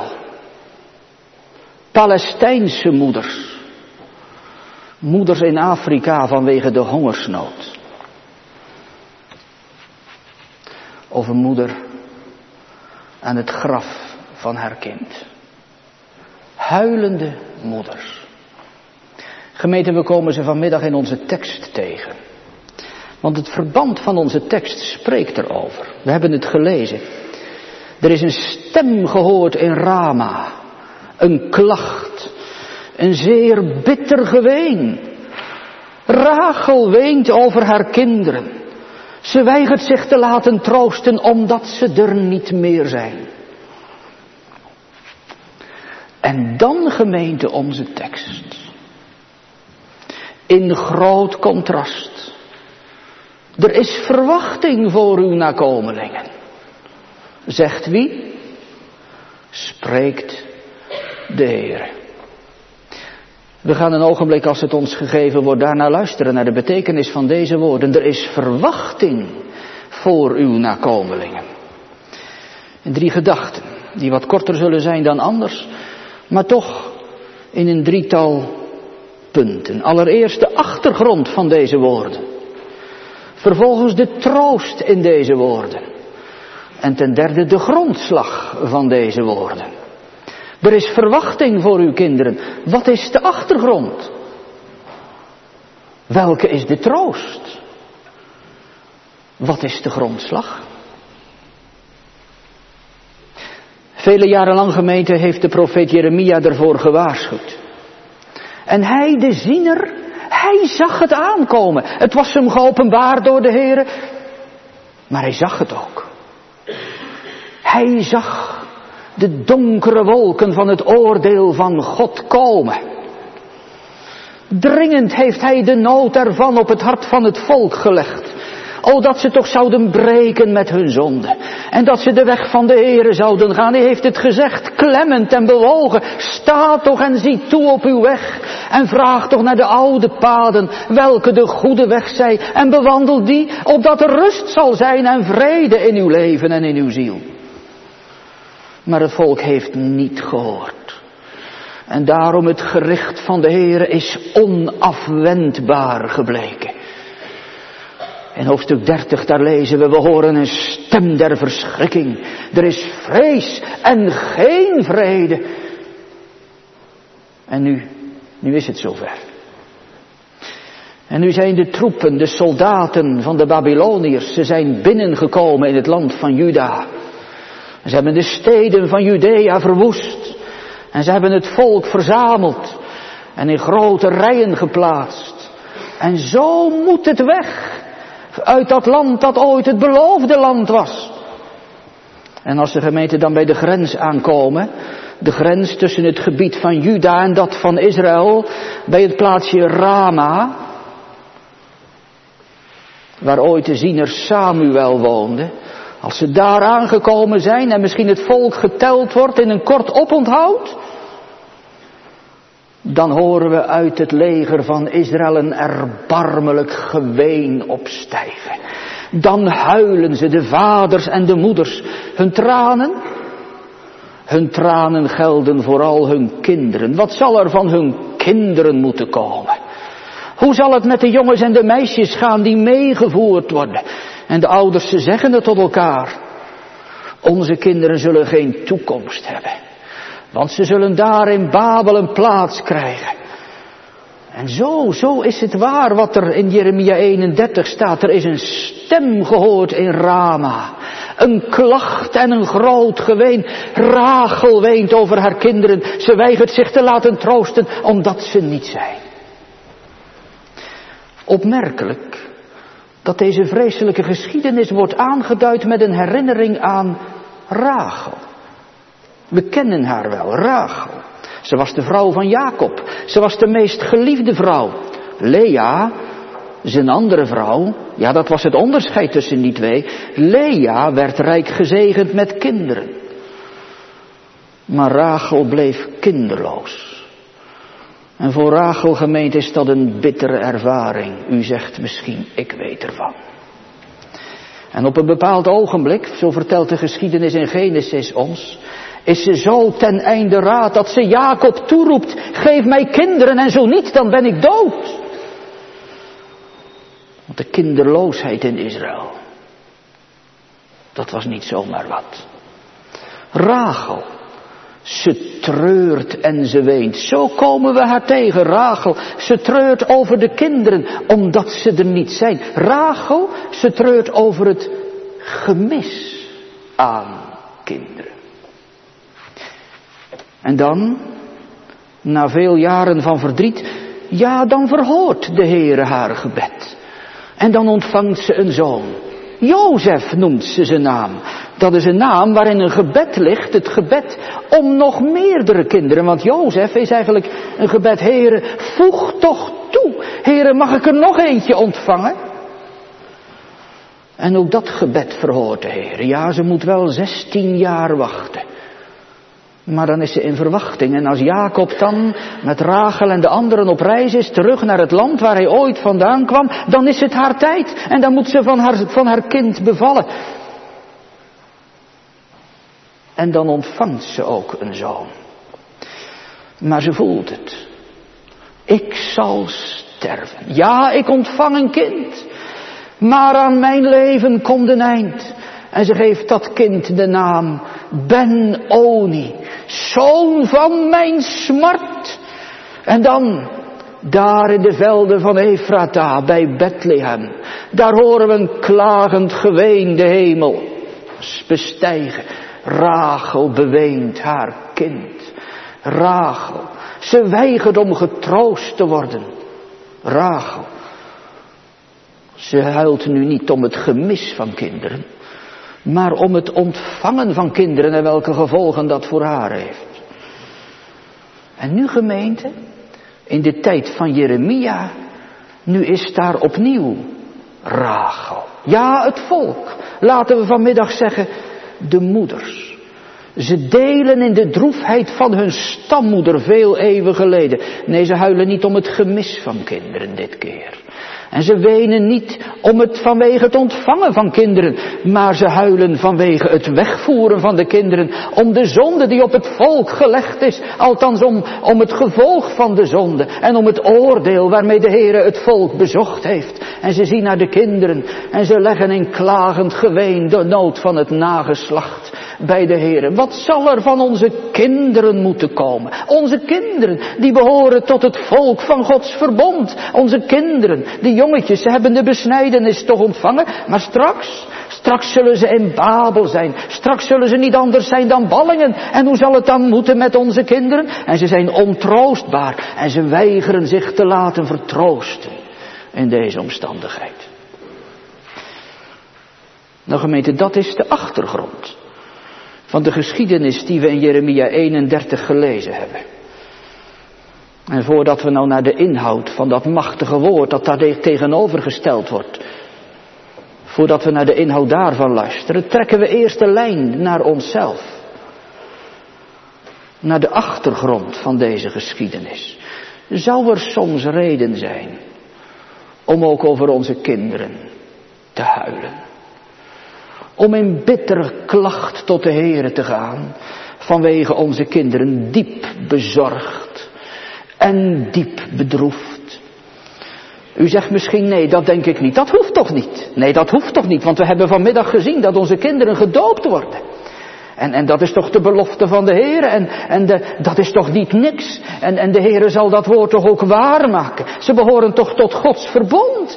Palestijnse moeders. Moeders in Afrika vanwege de hongersnood. Of een moeder aan het graf van haar kind. Huilende moeders. Gemeente, we komen ze vanmiddag in onze tekst tegen. Want het verband van onze tekst spreekt erover. We hebben het gelezen. Er is een stem gehoord in Rama. Een klacht. Een zeer bitter geween. Rachel weent over haar kinderen. Ze weigert zich te laten troosten omdat ze er niet meer zijn. En dan, gemeente, onze tekst. In groot contrast. Er is verwachting voor uw nakomelingen. Zegt wie? Spreekt de Heer. We gaan een ogenblik, als het ons gegeven wordt, daarna luisteren naar de betekenis van deze woorden. Er is verwachting voor uw nakomelingen. En drie gedachten, die wat korter zullen zijn dan anders, maar toch in een drietal punten. Allereerst de achtergrond van deze woorden. Vervolgens de troost in deze woorden. En ten derde de grondslag van deze woorden. Er is verwachting voor uw kinderen. Wat is de achtergrond? Welke is de troost? Wat is de grondslag? Vele jaren lang, gemeente, heeft de profeet Jeremia ervoor gewaarschuwd. En hij, de ziener, hij zag het aankomen. Het was hem geopenbaard door de Heere, maar hij zag het ook. Hij zag de donkere wolken van het oordeel van God komen. Dringend heeft hij de nood ervan op het hart van het volk gelegd. O, dat ze toch zouden breken met hun zonde. En dat ze de weg van de Heere zouden gaan. Hij heeft het gezegd, klemmend en bewogen. Sta toch en zie toe op uw weg. En vraag toch naar de oude paden, welke de goede weg zij. En bewandel die, opdat er rust zal zijn en vrede in uw leven en in uw ziel. Maar het volk heeft niet gehoord. En daarom het gericht van de Heere is onafwendbaar gebleken. In hoofdstuk dertig, daar lezen we, we horen een stem der verschrikking. Er is vrees en geen vrede. En nu, nu is het zover. En nu zijn de troepen, de soldaten van de Babyloniërs, ze zijn binnengekomen in het land van Juda. Ze hebben de steden van Judea verwoest. En ze hebben het volk verzameld. En in grote rijen geplaatst. En zo moet het weg. Uit dat land dat ooit het beloofde land was. En als de gemeenten dan bij de grens aankomen. De grens tussen het gebied van Juda en dat van Israël. Bij het plaatsje Rama. Waar ooit de ziener Samuel woonde. Als ze daar aangekomen zijn en misschien het volk geteld wordt in een kort oponthoud. Dan horen we uit het leger van Israël een erbarmelijk geween opstijgen. Dan huilen ze, de vaders en de moeders, hun tranen. Hun tranen gelden vooral hun kinderen. Wat zal er van hun kinderen moeten komen? Hoe zal het met de jongens en de meisjes gaan die meegevoerd worden? En de ouders, ze zeggen het tot elkaar. Onze kinderen zullen geen toekomst hebben. Want ze zullen daar in Babel een plaats krijgen. En zo, zo is het waar wat er in Jeremia eenendertig staat. Er is een stem gehoord in Rama. Een klacht en een groot geween. Rachel weent over haar kinderen. Ze weigert zich te laten troosten omdat ze niet zijn. Opmerkelijk dat deze vreselijke geschiedenis wordt aangeduid met een herinnering aan Rachel. We kennen haar wel, Rachel. Ze was de vrouw van Jacob. Ze was de meest geliefde vrouw. Lea, zijn andere vrouw, ja, dat was het onderscheid tussen die twee. Lea werd rijk gezegend met kinderen. Maar Rachel bleef kinderloos. En voor Rachel, gemeente, is dat een bittere ervaring. U zegt misschien, ik weet ervan. En op een bepaald ogenblik, zo vertelt de geschiedenis in Genesis ons, is ze zo ten einde raad dat ze Jacob toeroept, geef mij kinderen en zo niet, dan ben ik dood. Want de kinderloosheid in Israël, dat was niet zomaar wat. Rachel, ze treurt en ze weent. Zo komen we haar tegen, Rachel. Ze treurt over de kinderen, omdat ze er niet zijn. Rachel, ze treurt over het gemis aan kinderen. En dan, na veel jaren van verdriet, ja, dan verhoort de Heere haar gebed. En dan ontvangt ze een zoon. Jozef noemt ze zijn naam. Dat is een naam waarin een gebed ligt, het gebed om nog meerdere kinderen. Want Jozef is eigenlijk een gebed, Heere, voeg toch toe. Heere, mag ik er nog eentje ontvangen? En ook dat gebed verhoort de Heere. Ja, ze moet wel zestien jaar wachten. Maar dan is ze in verwachting. En als Jacob dan met Rachel en de anderen op reis is, terug naar het land waar hij ooit vandaan kwam, dan is het haar tijd. En dan moet ze van haar, van haar kind bevallen. En dan ontvangt ze ook een zoon. Maar ze voelt het. Ik zal sterven. Ja, ik ontvang een kind. Maar aan mijn leven komt een eind. En ze geeft dat kind de naam Ben-Oni. Zoon van mijn smart. En dan, daar in de velden van Efrata, bij Bethlehem. Daar horen we een klagend geween de hemel bestijgen. Rachel beweent haar kind. Rachel, ze weigert om getroost te worden. Rachel, ze huilt nu niet om het gemis van kinderen, maar om het ontvangen van kinderen en welke gevolgen dat voor haar heeft. En nu, gemeente, in de tijd van Jeremia, nu is daar opnieuw Rachel. Ja, het volk. Laten we vanmiddag zeggen, de moeders. Ze delen in de droefheid van hun stammoeder veel eeuwen geleden. Nee, ze huilen niet om het gemis van kinderen dit keer. En ze wenen niet om het vanwege het ontvangen van kinderen, maar ze huilen vanwege het wegvoeren van de kinderen, om de zonde die op het volk gelegd is, althans om, om het gevolg van de zonde en om het oordeel waarmee de Heere het volk bezocht heeft. En ze zien naar de kinderen en ze leggen in klagend geween de nood van het nageslacht bij de Heere. Wat zal er van onze kinderen moeten komen? Onze kinderen die behoren tot het volk van Gods verbond. Onze kinderen, die jongetjes, ze hebben de besnijdenis toch ontvangen, maar straks, Straks zullen ze in Babel zijn. Straks zullen ze niet anders zijn dan ballingen. En hoe zal het dan moeten met onze kinderen? En ze zijn ontroostbaar. En ze weigeren zich te laten vertroosten in deze omstandigheid. Nou gemeente, dat is de achtergrond van de geschiedenis die we in Jeremia eenendertig gelezen hebben. En voordat we nou naar de inhoud van dat machtige woord dat daar tegenovergesteld wordt, voordat we naar de inhoud daarvan luisteren, trekken we eerst de lijn naar onszelf. Naar de achtergrond van deze geschiedenis. Zou er soms reden zijn om ook over onze kinderen te huilen? Om in bittere klacht tot de Heere te gaan vanwege onze kinderen, diep bezorgd en diep bedroefd. U zegt misschien, nee, dat denk ik niet. Dat hoeft toch niet? Nee, dat hoeft toch niet, want we hebben vanmiddag gezien dat onze kinderen gedoopt worden. En, en dat is toch de belofte van de Heere en, en de, dat is toch niet niks. En, en de Heere zal dat woord toch ook waarmaken. Ze behoren toch tot Gods verbond.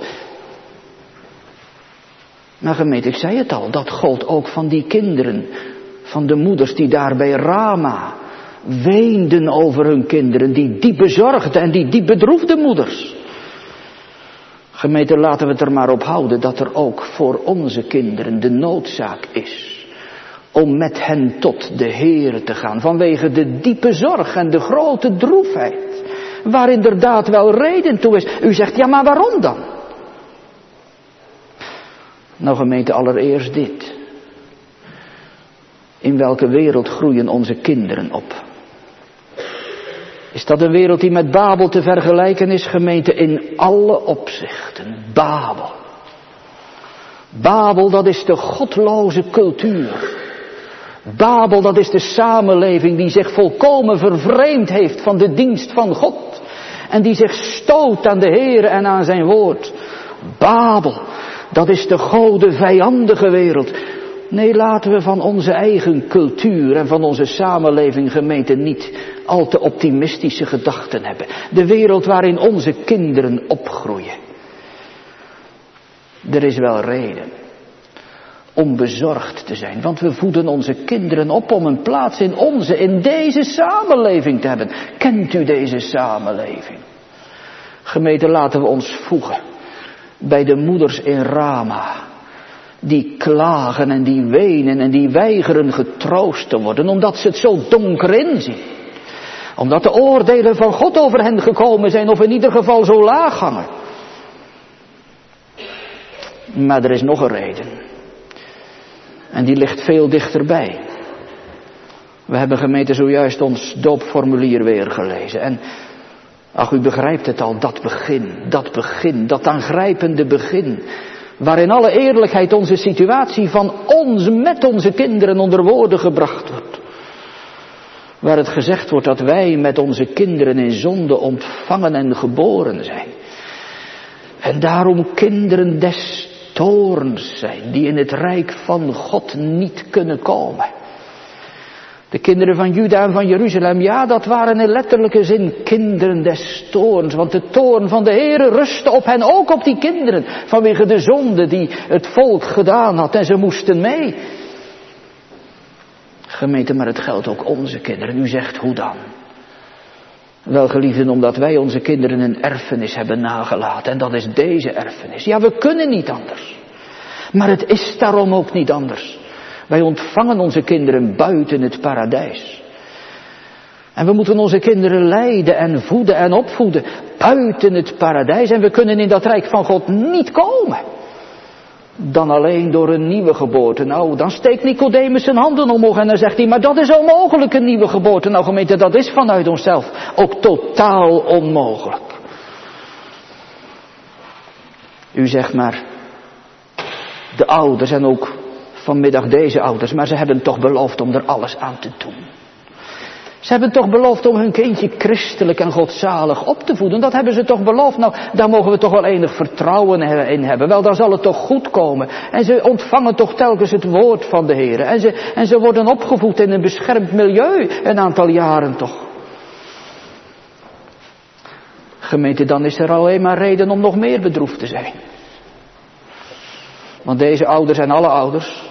Maar gemeente, ik zei het al, dat gold ook van die kinderen, van de moeders die daar bij Rama weenden over hun kinderen, die diep bezorgde en die diep bedroefde moeders. Gemeente, laten we het er maar op houden dat er ook voor onze kinderen de noodzaak is om met hen tot de Heere te gaan, vanwege de diepe zorg en de grote droefheid, waar inderdaad wel reden toe is. U zegt, ja, maar waarom dan? Nou gemeente, allereerst dit. In welke wereld groeien onze kinderen op? Is dat een wereld die met Babel te vergelijken is, gemeente? In alle opzichten. Babel. Babel, dat is de godloze cultuur. Babel, dat is de samenleving die zich volkomen vervreemd heeft van de dienst van God. En die zich stoot aan de Heere en aan zijn woord. Babel, dat is de gode vijandige wereld. Nee, laten we van onze eigen cultuur en van onze samenleving, gemeente, niet al te optimistische gedachten hebben. De wereld waarin onze kinderen opgroeien. Er is wel reden om bezorgd te zijn, want we voeden onze kinderen op om een plaats in onze, in deze samenleving te hebben. Kent u deze samenleving? Gemeente, laten we ons voegen bij de moeders in Rama, die klagen en die wenen en die weigeren getroost te worden, omdat ze het zo donker inzien. Omdat de oordelen van God over hen gekomen zijn, of in ieder geval zo laag hangen. Maar er is nog een reden. En die ligt veel dichterbij. We hebben, gemeente, zojuist ons doopformulier weer gelezen. En ach, u begrijpt het al, dat begin, dat begin, dat aangrijpende begin, waar in alle eerlijkheid onze situatie van ons met onze kinderen onder woorden gebracht wordt. Waar het gezegd wordt dat wij met onze kinderen in zonde ontvangen en geboren zijn. En daarom kinderen des toorns zijn, die in het rijk van God niet kunnen komen. De kinderen van Juda en van Jeruzalem, ja, dat waren in letterlijke zin kinderen des toorns. Want de toorn van de Heere rustte op hen, ook op die kinderen, vanwege de zonde die het volk gedaan had. En ze moesten mee. Gemeente, maar het geldt ook onze kinderen. U zegt, hoe dan? Wel, geliefden, omdat wij onze kinderen een erfenis hebben nagelaten. En dat is deze erfenis. Ja, we kunnen niet anders. Maar het is daarom ook niet anders. Wij ontvangen onze kinderen buiten het paradijs. En we moeten onze kinderen leiden en voeden en opvoeden buiten het paradijs. En we kunnen in dat rijk van God niet komen dan alleen door een nieuwe geboorte. Nou, dan steekt Nicodemus zijn handen omhoog en dan zegt hij, maar dat is onmogelijk, een nieuwe geboorte. Nou gemeente, dat is vanuit onszelf ook totaal onmogelijk. U zegt maar, de ouders en ook vanmiddag deze ouders, maar ze hebben toch beloofd om er alles aan te doen. Ze hebben toch beloofd om hun kindje christelijk en godzalig op te voeden. Dat hebben ze toch beloofd. Nou, daar mogen we toch wel enig vertrouwen in hebben. Wel, dan zal het toch goed komen. En ze ontvangen toch telkens het woord van de Heer. En ze, en ze worden opgevoed in een beschermd milieu een aantal jaren toch. Gemeente, dan is er alleen maar reden om nog meer bedroefd te zijn. Want deze ouders en alle ouders,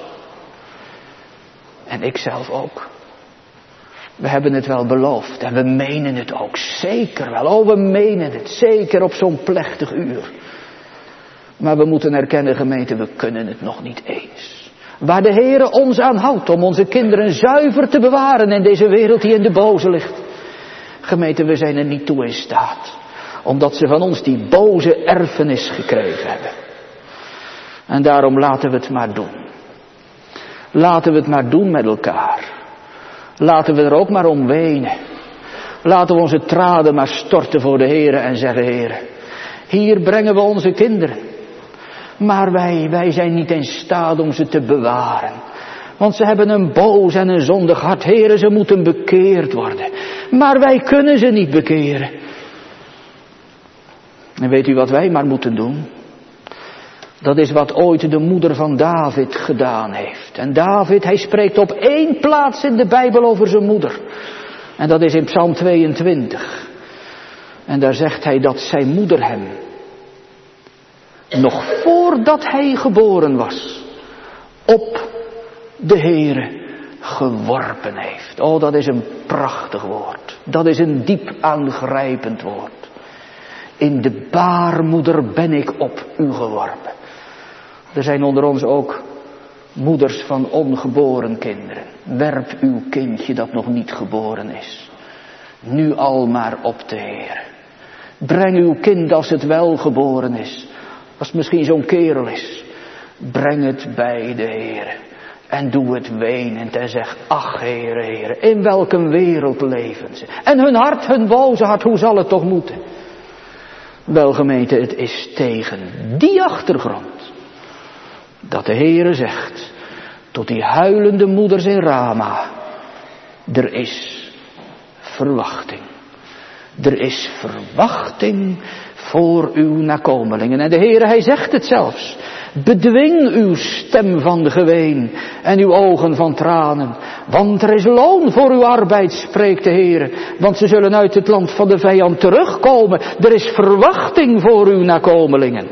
en ik zelf ook, we hebben het wel beloofd en we menen het ook, zeker wel. Oh, we menen het, zeker op zo'n plechtig uur. Maar we moeten erkennen, gemeente, we kunnen het nog niet eens. Waar de Heere ons aan houdt om onze kinderen zuiver te bewaren in deze wereld die in de boze ligt. Gemeente, we zijn er niet toe in staat. Omdat ze van ons die boze erfenis gekregen hebben. En daarom laten we het maar doen. Laten we het maar doen met elkaar. Laten we er ook maar om wenen. Laten we onze tranen maar storten voor de Heere en zeggen, Heere, hier brengen we onze kinderen. Maar wij, wij zijn niet in staat om ze te bewaren. Want ze hebben een boos en een zondig hart. Heere, ze moeten bekeerd worden. Maar wij kunnen ze niet bekeren. En weet u wat wij maar moeten doen? Dat is wat ooit de moeder van David gedaan heeft. En David, hij spreekt op één plaats in de Bijbel over zijn moeder. En dat is in Psalm tweeëntwintig. En daar zegt hij dat zijn moeder hem, nog voordat hij geboren was, op de Heere geworpen heeft. Oh, dat is een prachtig woord. Dat is een diep aangrijpend woord. In de baarmoeder ben ik op u geworpen. Er zijn onder ons ook moeders van ongeboren kinderen. Werp uw kindje dat nog niet geboren is nu al maar op de Heere. Breng uw kind als het wel geboren is. Als het misschien zo'n kerel is. Breng het bij de Heere. En doe het wenend en zeg, ach Heere, Heere, in welke wereld leven ze? En hun hart, hun boze hart, hoe zal het toch moeten? Wel gemeente, het is tegen die achtergrond dat de Heere zegt tot die huilende moeders in Rama, er is verwachting. Er is verwachting voor uw nakomelingen. En de Heere, hij zegt het zelfs. Bedwing uw stem van geween en uw ogen van tranen. Want er is loon voor uw arbeid, spreekt de Heere. Want ze zullen uit het land van de vijand terugkomen. Er is verwachting voor uw nakomelingen.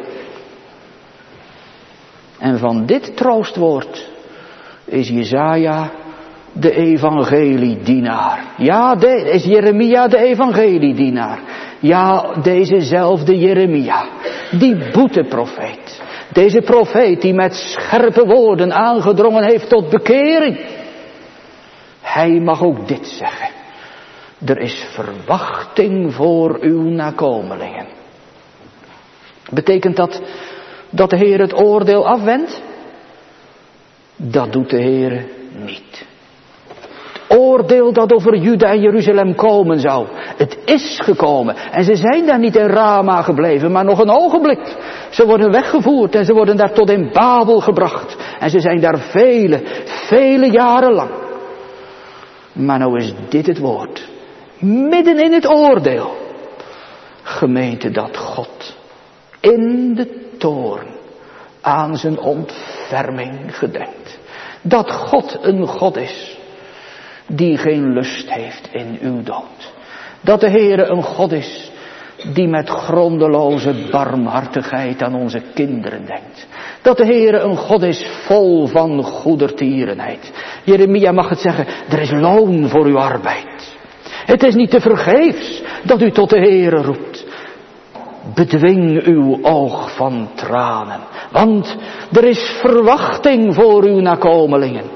En van dit troostwoord is Jesaja de evangeliedienaar. Ja, de, is Jeremia de evangeliedienaar. Ja, dezezelfde Jeremia, die boeteprofeet. Deze profeet die met scherpe woorden aangedrongen heeft tot bekering. Hij mag ook dit zeggen. Er is verwachting voor uw nakomelingen. Betekent dat dat de Heer het oordeel afwendt? Dat doet de Heer niet. Het oordeel dat over Juda en Jeruzalem komen zou. Het is gekomen. En ze zijn daar niet in Rama gebleven, maar nog een ogenblik. Ze worden weggevoerd en ze worden daar tot in Babel gebracht. En ze zijn daar vele, vele jaren lang. Maar nou is dit het woord. Midden in het oordeel. Gemeente, dat God in de toorn aan zijn ontferming gedenkt. Dat God een God is die geen lust heeft in uw dood. Dat de Heere een God is die met grondeloze barmhartigheid aan onze kinderen denkt. Dat de Heere een God is vol van goedertierenheid. Jeremia mag het zeggen, er is loon voor uw arbeid. Het is niet te vergeefs dat u tot de Heere roept. Bedwing uw oog van tranen, want er is verwachting voor uw nakomelingen.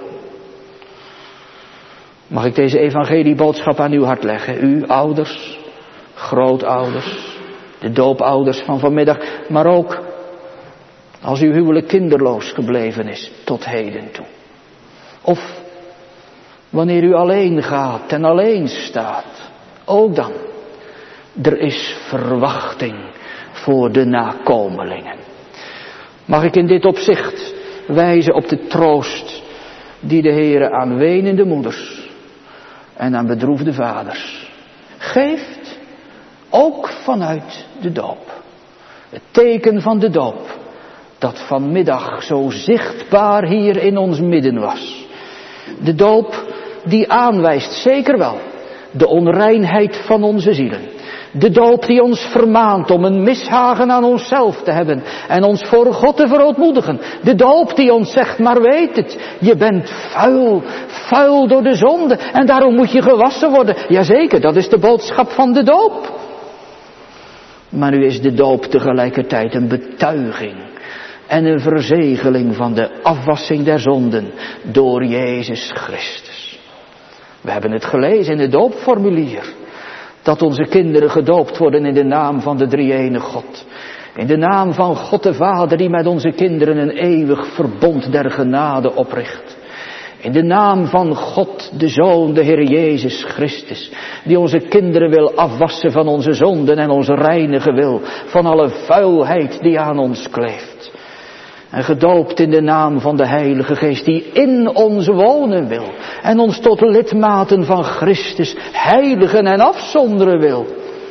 Mag ik deze evangelieboodschap aan uw hart leggen? U ouders, grootouders, de doopouders van vanmiddag, maar ook als uw huwelijk kinderloos gebleven is tot heden toe. Of wanneer u alleen gaat en alleen staat, ook dan. Er is verwachting voor de nakomelingen. Mag ik in dit opzicht wijzen op de troost die de Heere aan wenende moeders en aan bedroefde vaders geeft, ook vanuit de doop. Het teken van de doop, dat vanmiddag zo zichtbaar hier in ons midden was. De doop die aanwijst, zeker wel, de onreinheid van onze zielen. De doop die ons vermaant om een mishagen aan onszelf te hebben en ons voor God te verootmoedigen. De doop die ons zegt, maar weet het, je bent vuil, vuil door de zonde en daarom moet je gewassen worden. Jazeker, dat is de boodschap van de doop. Maar nu is de doop tegelijkertijd een betuiging en een verzegeling van de afwassing der zonden door Jezus Christus. We hebben het gelezen in het doopformulier. Dat onze kinderen gedoopt worden in de naam van de drie-ene God. In de naam van God de Vader die met onze kinderen een eeuwig verbond der genade opricht. In de naam van God de Zoon, de Heer Jezus Christus. Die onze kinderen wil afwassen van onze zonden en onze reinigen wil. Van alle vuilheid die aan ons kleeft. En gedoopt in de naam van de Heilige Geest die in ons wonen wil. En ons tot lidmaten van Christus heiligen en afzonderen wil.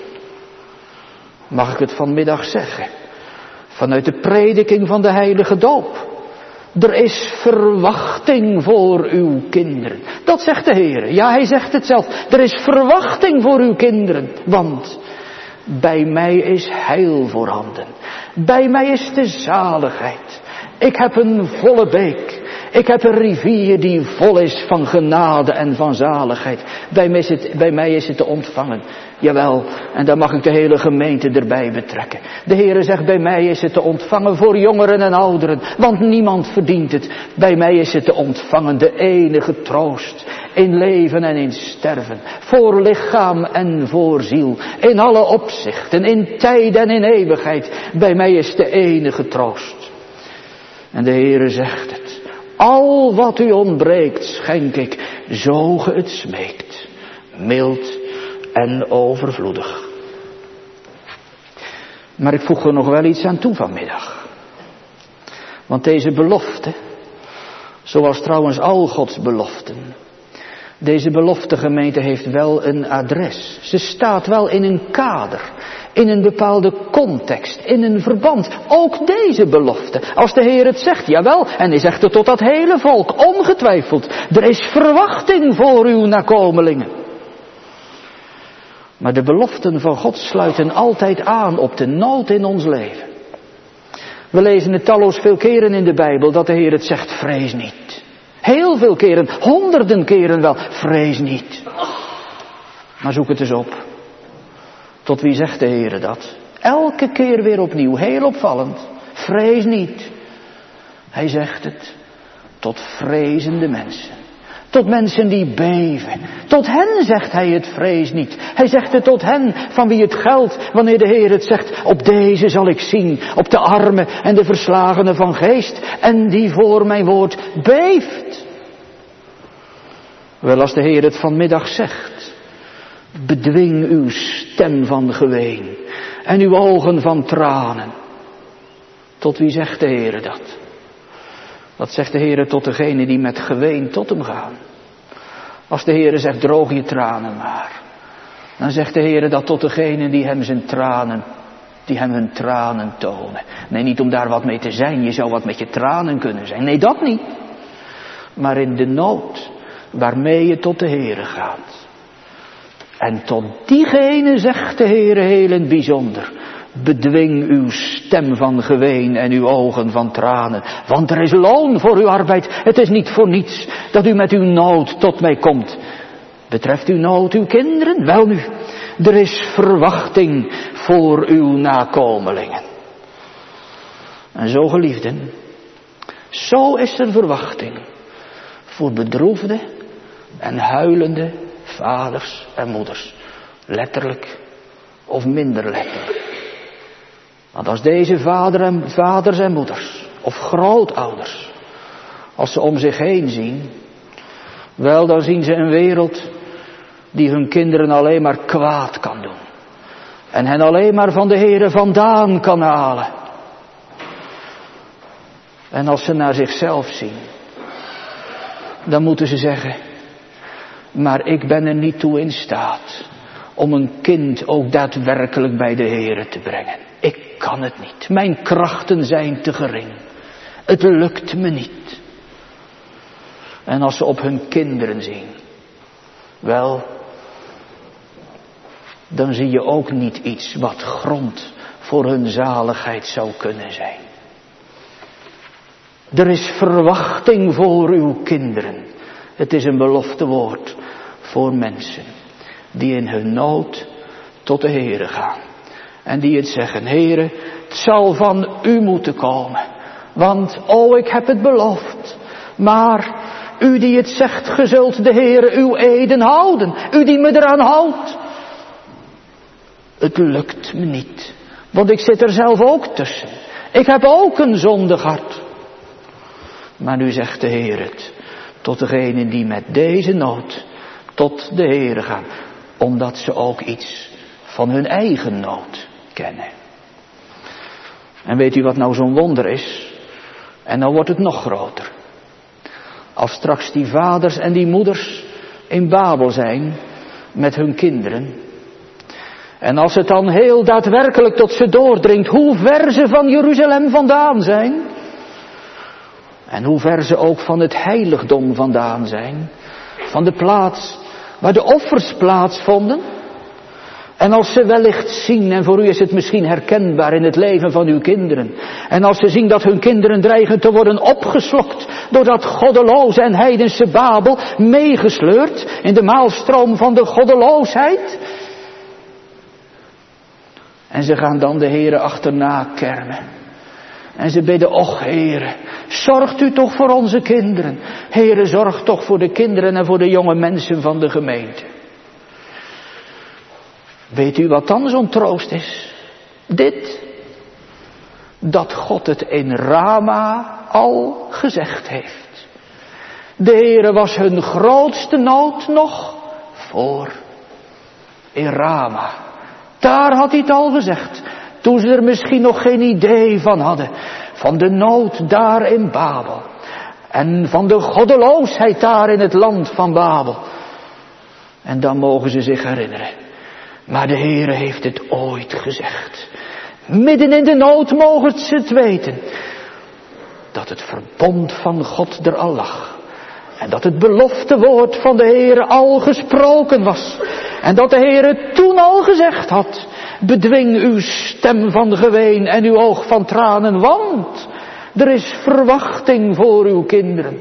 Mag ik het vanmiddag zeggen? Vanuit de prediking van de heilige doop. Er is verwachting voor uw kinderen. Dat zegt de Heer. Ja, hij zegt het zelf. Er is verwachting voor uw kinderen. Want bij mij is heil voorhanden. Bij mij is de zaligheid. Ik heb een volle beek. Ik heb een rivier die vol is van genade en van zaligheid. Bij mij is het, bij mij is het te ontvangen. Jawel, en daar mag ik de hele gemeente erbij betrekken. De Heere zegt, bij mij is het te ontvangen voor jongeren en ouderen. Want niemand verdient het. Bij mij is het te ontvangen, de enige troost. In leven en in sterven. Voor lichaam en voor ziel. In alle opzichten, in tijd en in eeuwigheid. Bij mij is de enige troost. En de Heere zegt het. Al wat u ontbreekt, schenk ik, zo ge het smeekt. Mild en overvloedig. Maar ik voeg er nog wel iets aan toe vanmiddag. Want deze belofte, zoals trouwens al Gods beloften, deze beloftegemeente heeft wel een adres. Ze staat wel in een kader, in een bepaalde context, in een verband. Ook deze belofte, als de Heer het zegt, jawel, en hij zegt het tot dat hele volk, ongetwijfeld. Er is verwachting voor uw nakomelingen. Maar de beloften van God sluiten altijd aan op de nood in ons leven. We lezen het talloos veel keren in de Bijbel dat de Heer het zegt, vrees niet. Heel veel keren, honderden keren wel, vrees niet. Maar zoek het eens op. Tot wie zegt de Heer dat? Elke keer weer opnieuw, heel opvallend. Vrees niet. Hij zegt het tot vrezende mensen. Tot mensen die beven. Tot hen zegt hij het, vrees niet. Hij zegt het tot hen van wie het geldt wanneer de Heer het zegt. Op deze zal ik zien, op de armen en de verslagenen van geest. En die voor mijn woord beeft. Wel, als de Heer het vanmiddag zegt. Bedwing uw stem van geween. En uw ogen van tranen. Tot wie zegt de Heer dat? Dat zegt de Heer tot degene die met geween tot hem gaan. Als de Heer zegt, droog je tranen maar. Dan zegt de Heer dat tot degene die hem zijn tranen, die hem hun tranen tonen. Nee, niet om daar wat mee te zijn. Je zou wat met je tranen kunnen zijn. Nee, dat niet. Maar in de nood waarmee je tot de Heer gaat. En tot diegene zegt de Heer heel in het bijzonder. Bedwing uw stem van geween en uw ogen van tranen. Want er is loon voor uw arbeid. Het is niet voor niets dat u met uw nood tot mij komt. Betreft uw nood uw kinderen? Wel nu, er is verwachting voor uw nakomelingen. En zo geliefden, zo is er verwachting voor bedroefde en huilende vaders en moeders. Letterlijk of minder letterlijk. Want als deze vader en, vaders en moeders, of grootouders, als ze om zich heen zien, wel dan zien ze een wereld die hun kinderen alleen maar kwaad kan doen. En hen alleen maar van de Heere vandaan kan halen. En als ze naar zichzelf zien, dan moeten ze zeggen, maar ik ben er niet toe in staat om een kind ook daadwerkelijk bij de Heere te brengen. Ik kan het niet. Mijn krachten zijn te gering. Het lukt me niet. En als ze op hun kinderen zien, wel, dan zie je ook niet iets wat grond voor hun zaligheid zou kunnen zijn. Er is verwachting voor uw kinderen. Het is een beloftewoord voor mensen die in hun nood tot de Heere gaan. En die het zeggen, Heere, het zal van u moeten komen. Want, o, ik heb het beloofd. Maar, u die het zegt, ge zult de Heere uw eden houden. U die me eraan houdt. Het lukt me niet. Want ik zit er zelf ook tussen. Ik heb ook een zondig hart. Maar nu zegt de Heer het. Tot degenen die met deze nood tot de Heere gaan. Omdat ze ook iets van hun eigen nood kennen. En weet u wat nou zo'n wonder is? En dan wordt het nog groter. Als straks die vaders en die moeders in Babel zijn met hun kinderen. En als het dan heel daadwerkelijk tot ze doordringt hoe ver ze van Jeruzalem vandaan zijn. En hoe ver ze ook van het heiligdom vandaan zijn. Van de plaats waar de offers plaatsvonden. En als ze wellicht zien, en voor u is het misschien herkenbaar in het leven van uw kinderen. En als ze zien dat hun kinderen dreigen te worden opgeslokt door dat goddeloze en heidense Babel, meegesleurd in de maalstroom van de goddeloosheid. En ze gaan dan de Heere achterna kermen. En ze bidden, och Heere, zorgt u toch voor onze kinderen. Heere, zorg toch voor de kinderen en voor de jonge mensen van de gemeente. Weet u wat dan zo'n troost is? Dit. Dat God het in Rama al gezegd heeft. De Heere was hun grootste nood nog voor. In Rama. Daar had hij het al gezegd. Toen ze er misschien nog geen idee van hadden. Van de nood daar in Babel. En van de goddeloosheid daar in het land van Babel. En dan mogen ze zich herinneren. Maar de Heere heeft het ooit gezegd. Midden in de nood mogen ze het weten. Dat het verbond van God er al lag. En dat het beloftewoord van de Heere al gesproken was. En dat de Heere toen al gezegd had. Bedwing uw stem van geween en uw oog van tranen. Want er is verwachting voor uw kinderen.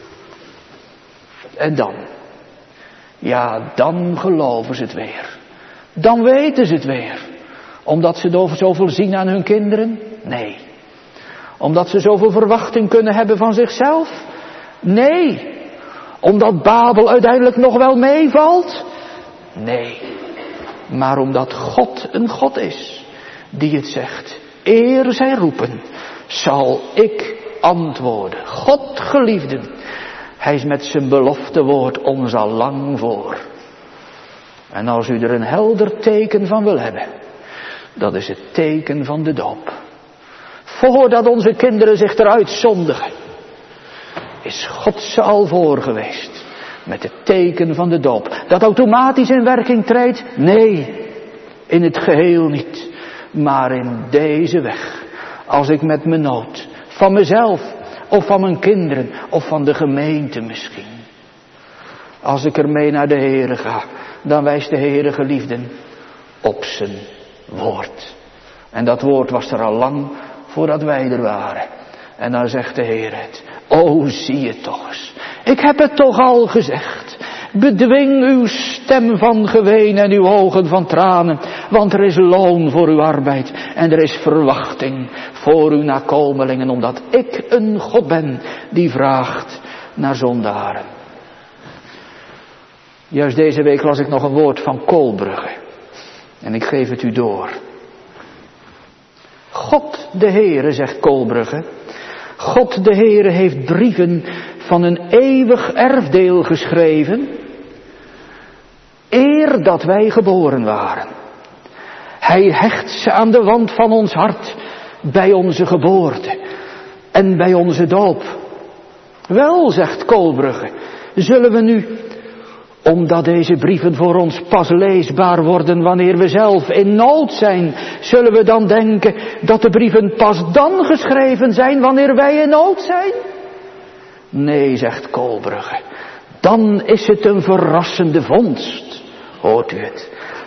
En dan. Ja, dan geloven ze het weer. Dan weten ze het weer. Omdat ze zoveel zien aan hun kinderen? Nee. Omdat ze zoveel verwachting kunnen hebben van zichzelf? Nee. Omdat Babel uiteindelijk nog wel meevalt? Nee. Maar omdat God een God is. Die het zegt. Eer zij roepen. Zal ik antwoorden. God geliefden. Hij is met zijn beloftewoord ons al lang voor. En als u er een helder teken van wil hebben. Dat is het teken van de doop. Voordat onze kinderen zich eruit zondigen. Is God ze al voor geweest. Met het teken van de doop. Dat automatisch in werking treedt? Nee. In het geheel niet. Maar in deze weg. Als ik met mijn nood. Van mezelf. Of van mijn kinderen. Of van de gemeente misschien. Als ik ermee naar de Heere ga. Dan wijst de Heere geliefden op zijn woord. En dat woord was er al lang voordat wij er waren. En dan zegt de Heer het. O, zie het toch eens. Ik heb het toch al gezegd. Bedwing uw stem van geween en uw ogen van tranen. Want er is loon voor uw arbeid. En er is verwachting voor uw nakomelingen. Omdat ik een God ben die vraagt naar zondaren. Juist deze week las ik nog een woord van Koolbrugge. En ik geef het u door. God de Heere, zegt Koolbrugge. God de Heere heeft brieven van een eeuwig erfdeel geschreven. Eer dat wij geboren waren. Hij hecht ze aan de wand van ons hart. Bij onze geboorte. En bij onze doop. Wel, zegt Koolbrugge. Zullen we nu, omdat deze brieven voor ons pas leesbaar worden wanneer we zelf in nood zijn, zullen we dan denken dat de brieven pas dan geschreven zijn wanneer wij in nood zijn? Nee, zegt Koolbrugge, dan is het een verrassende vondst. Hoort u het?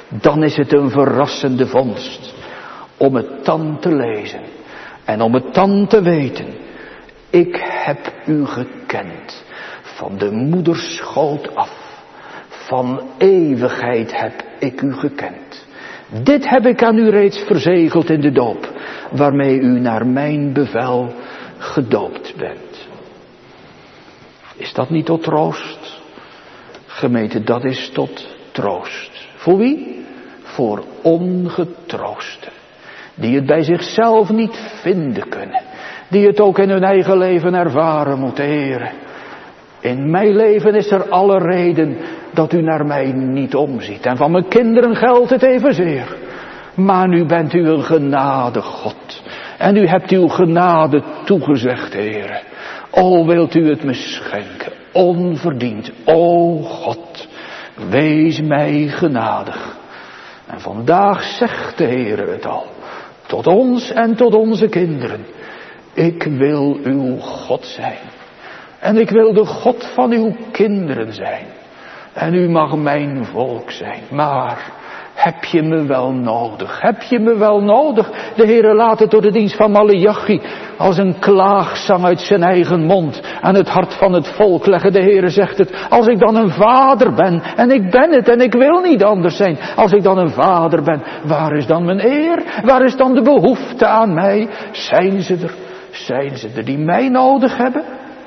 dan is het een verrassende vondst om het dan te lezen en om het dan te weten. Ik heb u gekend van de moederschoot af, van eeuwigheid heb ik u gekend. Dit heb ik aan u reeds verzegeld in de doop, waarmee u naar mijn bevel gedoopt bent. Is dat niet tot troost? Gemeente, dat is tot troost. Voor wie? Voor ongetroosten. Die het bij zichzelf niet vinden kunnen. Die het ook in hun eigen leven ervaren moeten, Heere. In mijn leven is er alle reden dat u naar mij niet omziet. En van mijn kinderen geldt het evenzeer. Maar nu bent u een genade God. En u hebt uw genade toegezegd, Heere. O, wilt u het me schenken, onverdiend. O God, wees mij genadig. En vandaag zegt de Heere het al. Tot ons en tot onze kinderen. Ik wil uw God zijn. En ik wil de God van uw kinderen zijn. En u mag mijn volk zijn. Maar heb je me wel nodig? Heb je me wel nodig? De Heere laat het door de dienst van Maleachi als een klaagzang uit zijn eigen mond aan het hart van het volk leggen. De Heere zegt het, als ik dan een vader ben, en ik ben het en ik wil niet anders zijn. Als ik dan een vader ben, waar is dan mijn eer? Waar is dan de behoefte aan mij? Zijn ze er? Zijn ze er die mij nodig hebben?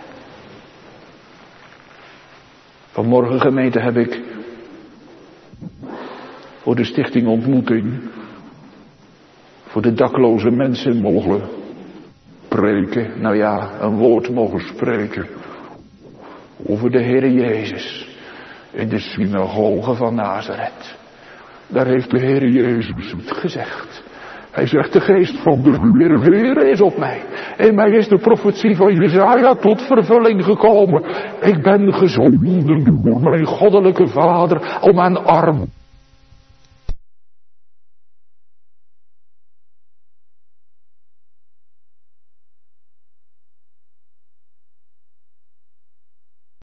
Vanmorgen, gemeente, heb ik voor de stichting Ontmoeting, voor de dakloze mensen mogen preken. Nou ja, een woord mogen spreken over de Heere Jezus in de synagoge van Nazareth. Daar heeft de Heere Jezus het gezegd. Hij zegt, de geest van de Heere, Heere is op mij. In mij is de profetie van Jesaja tot vervulling gekomen. Ik ben gezonden door mijn goddelijke Vader om aan armen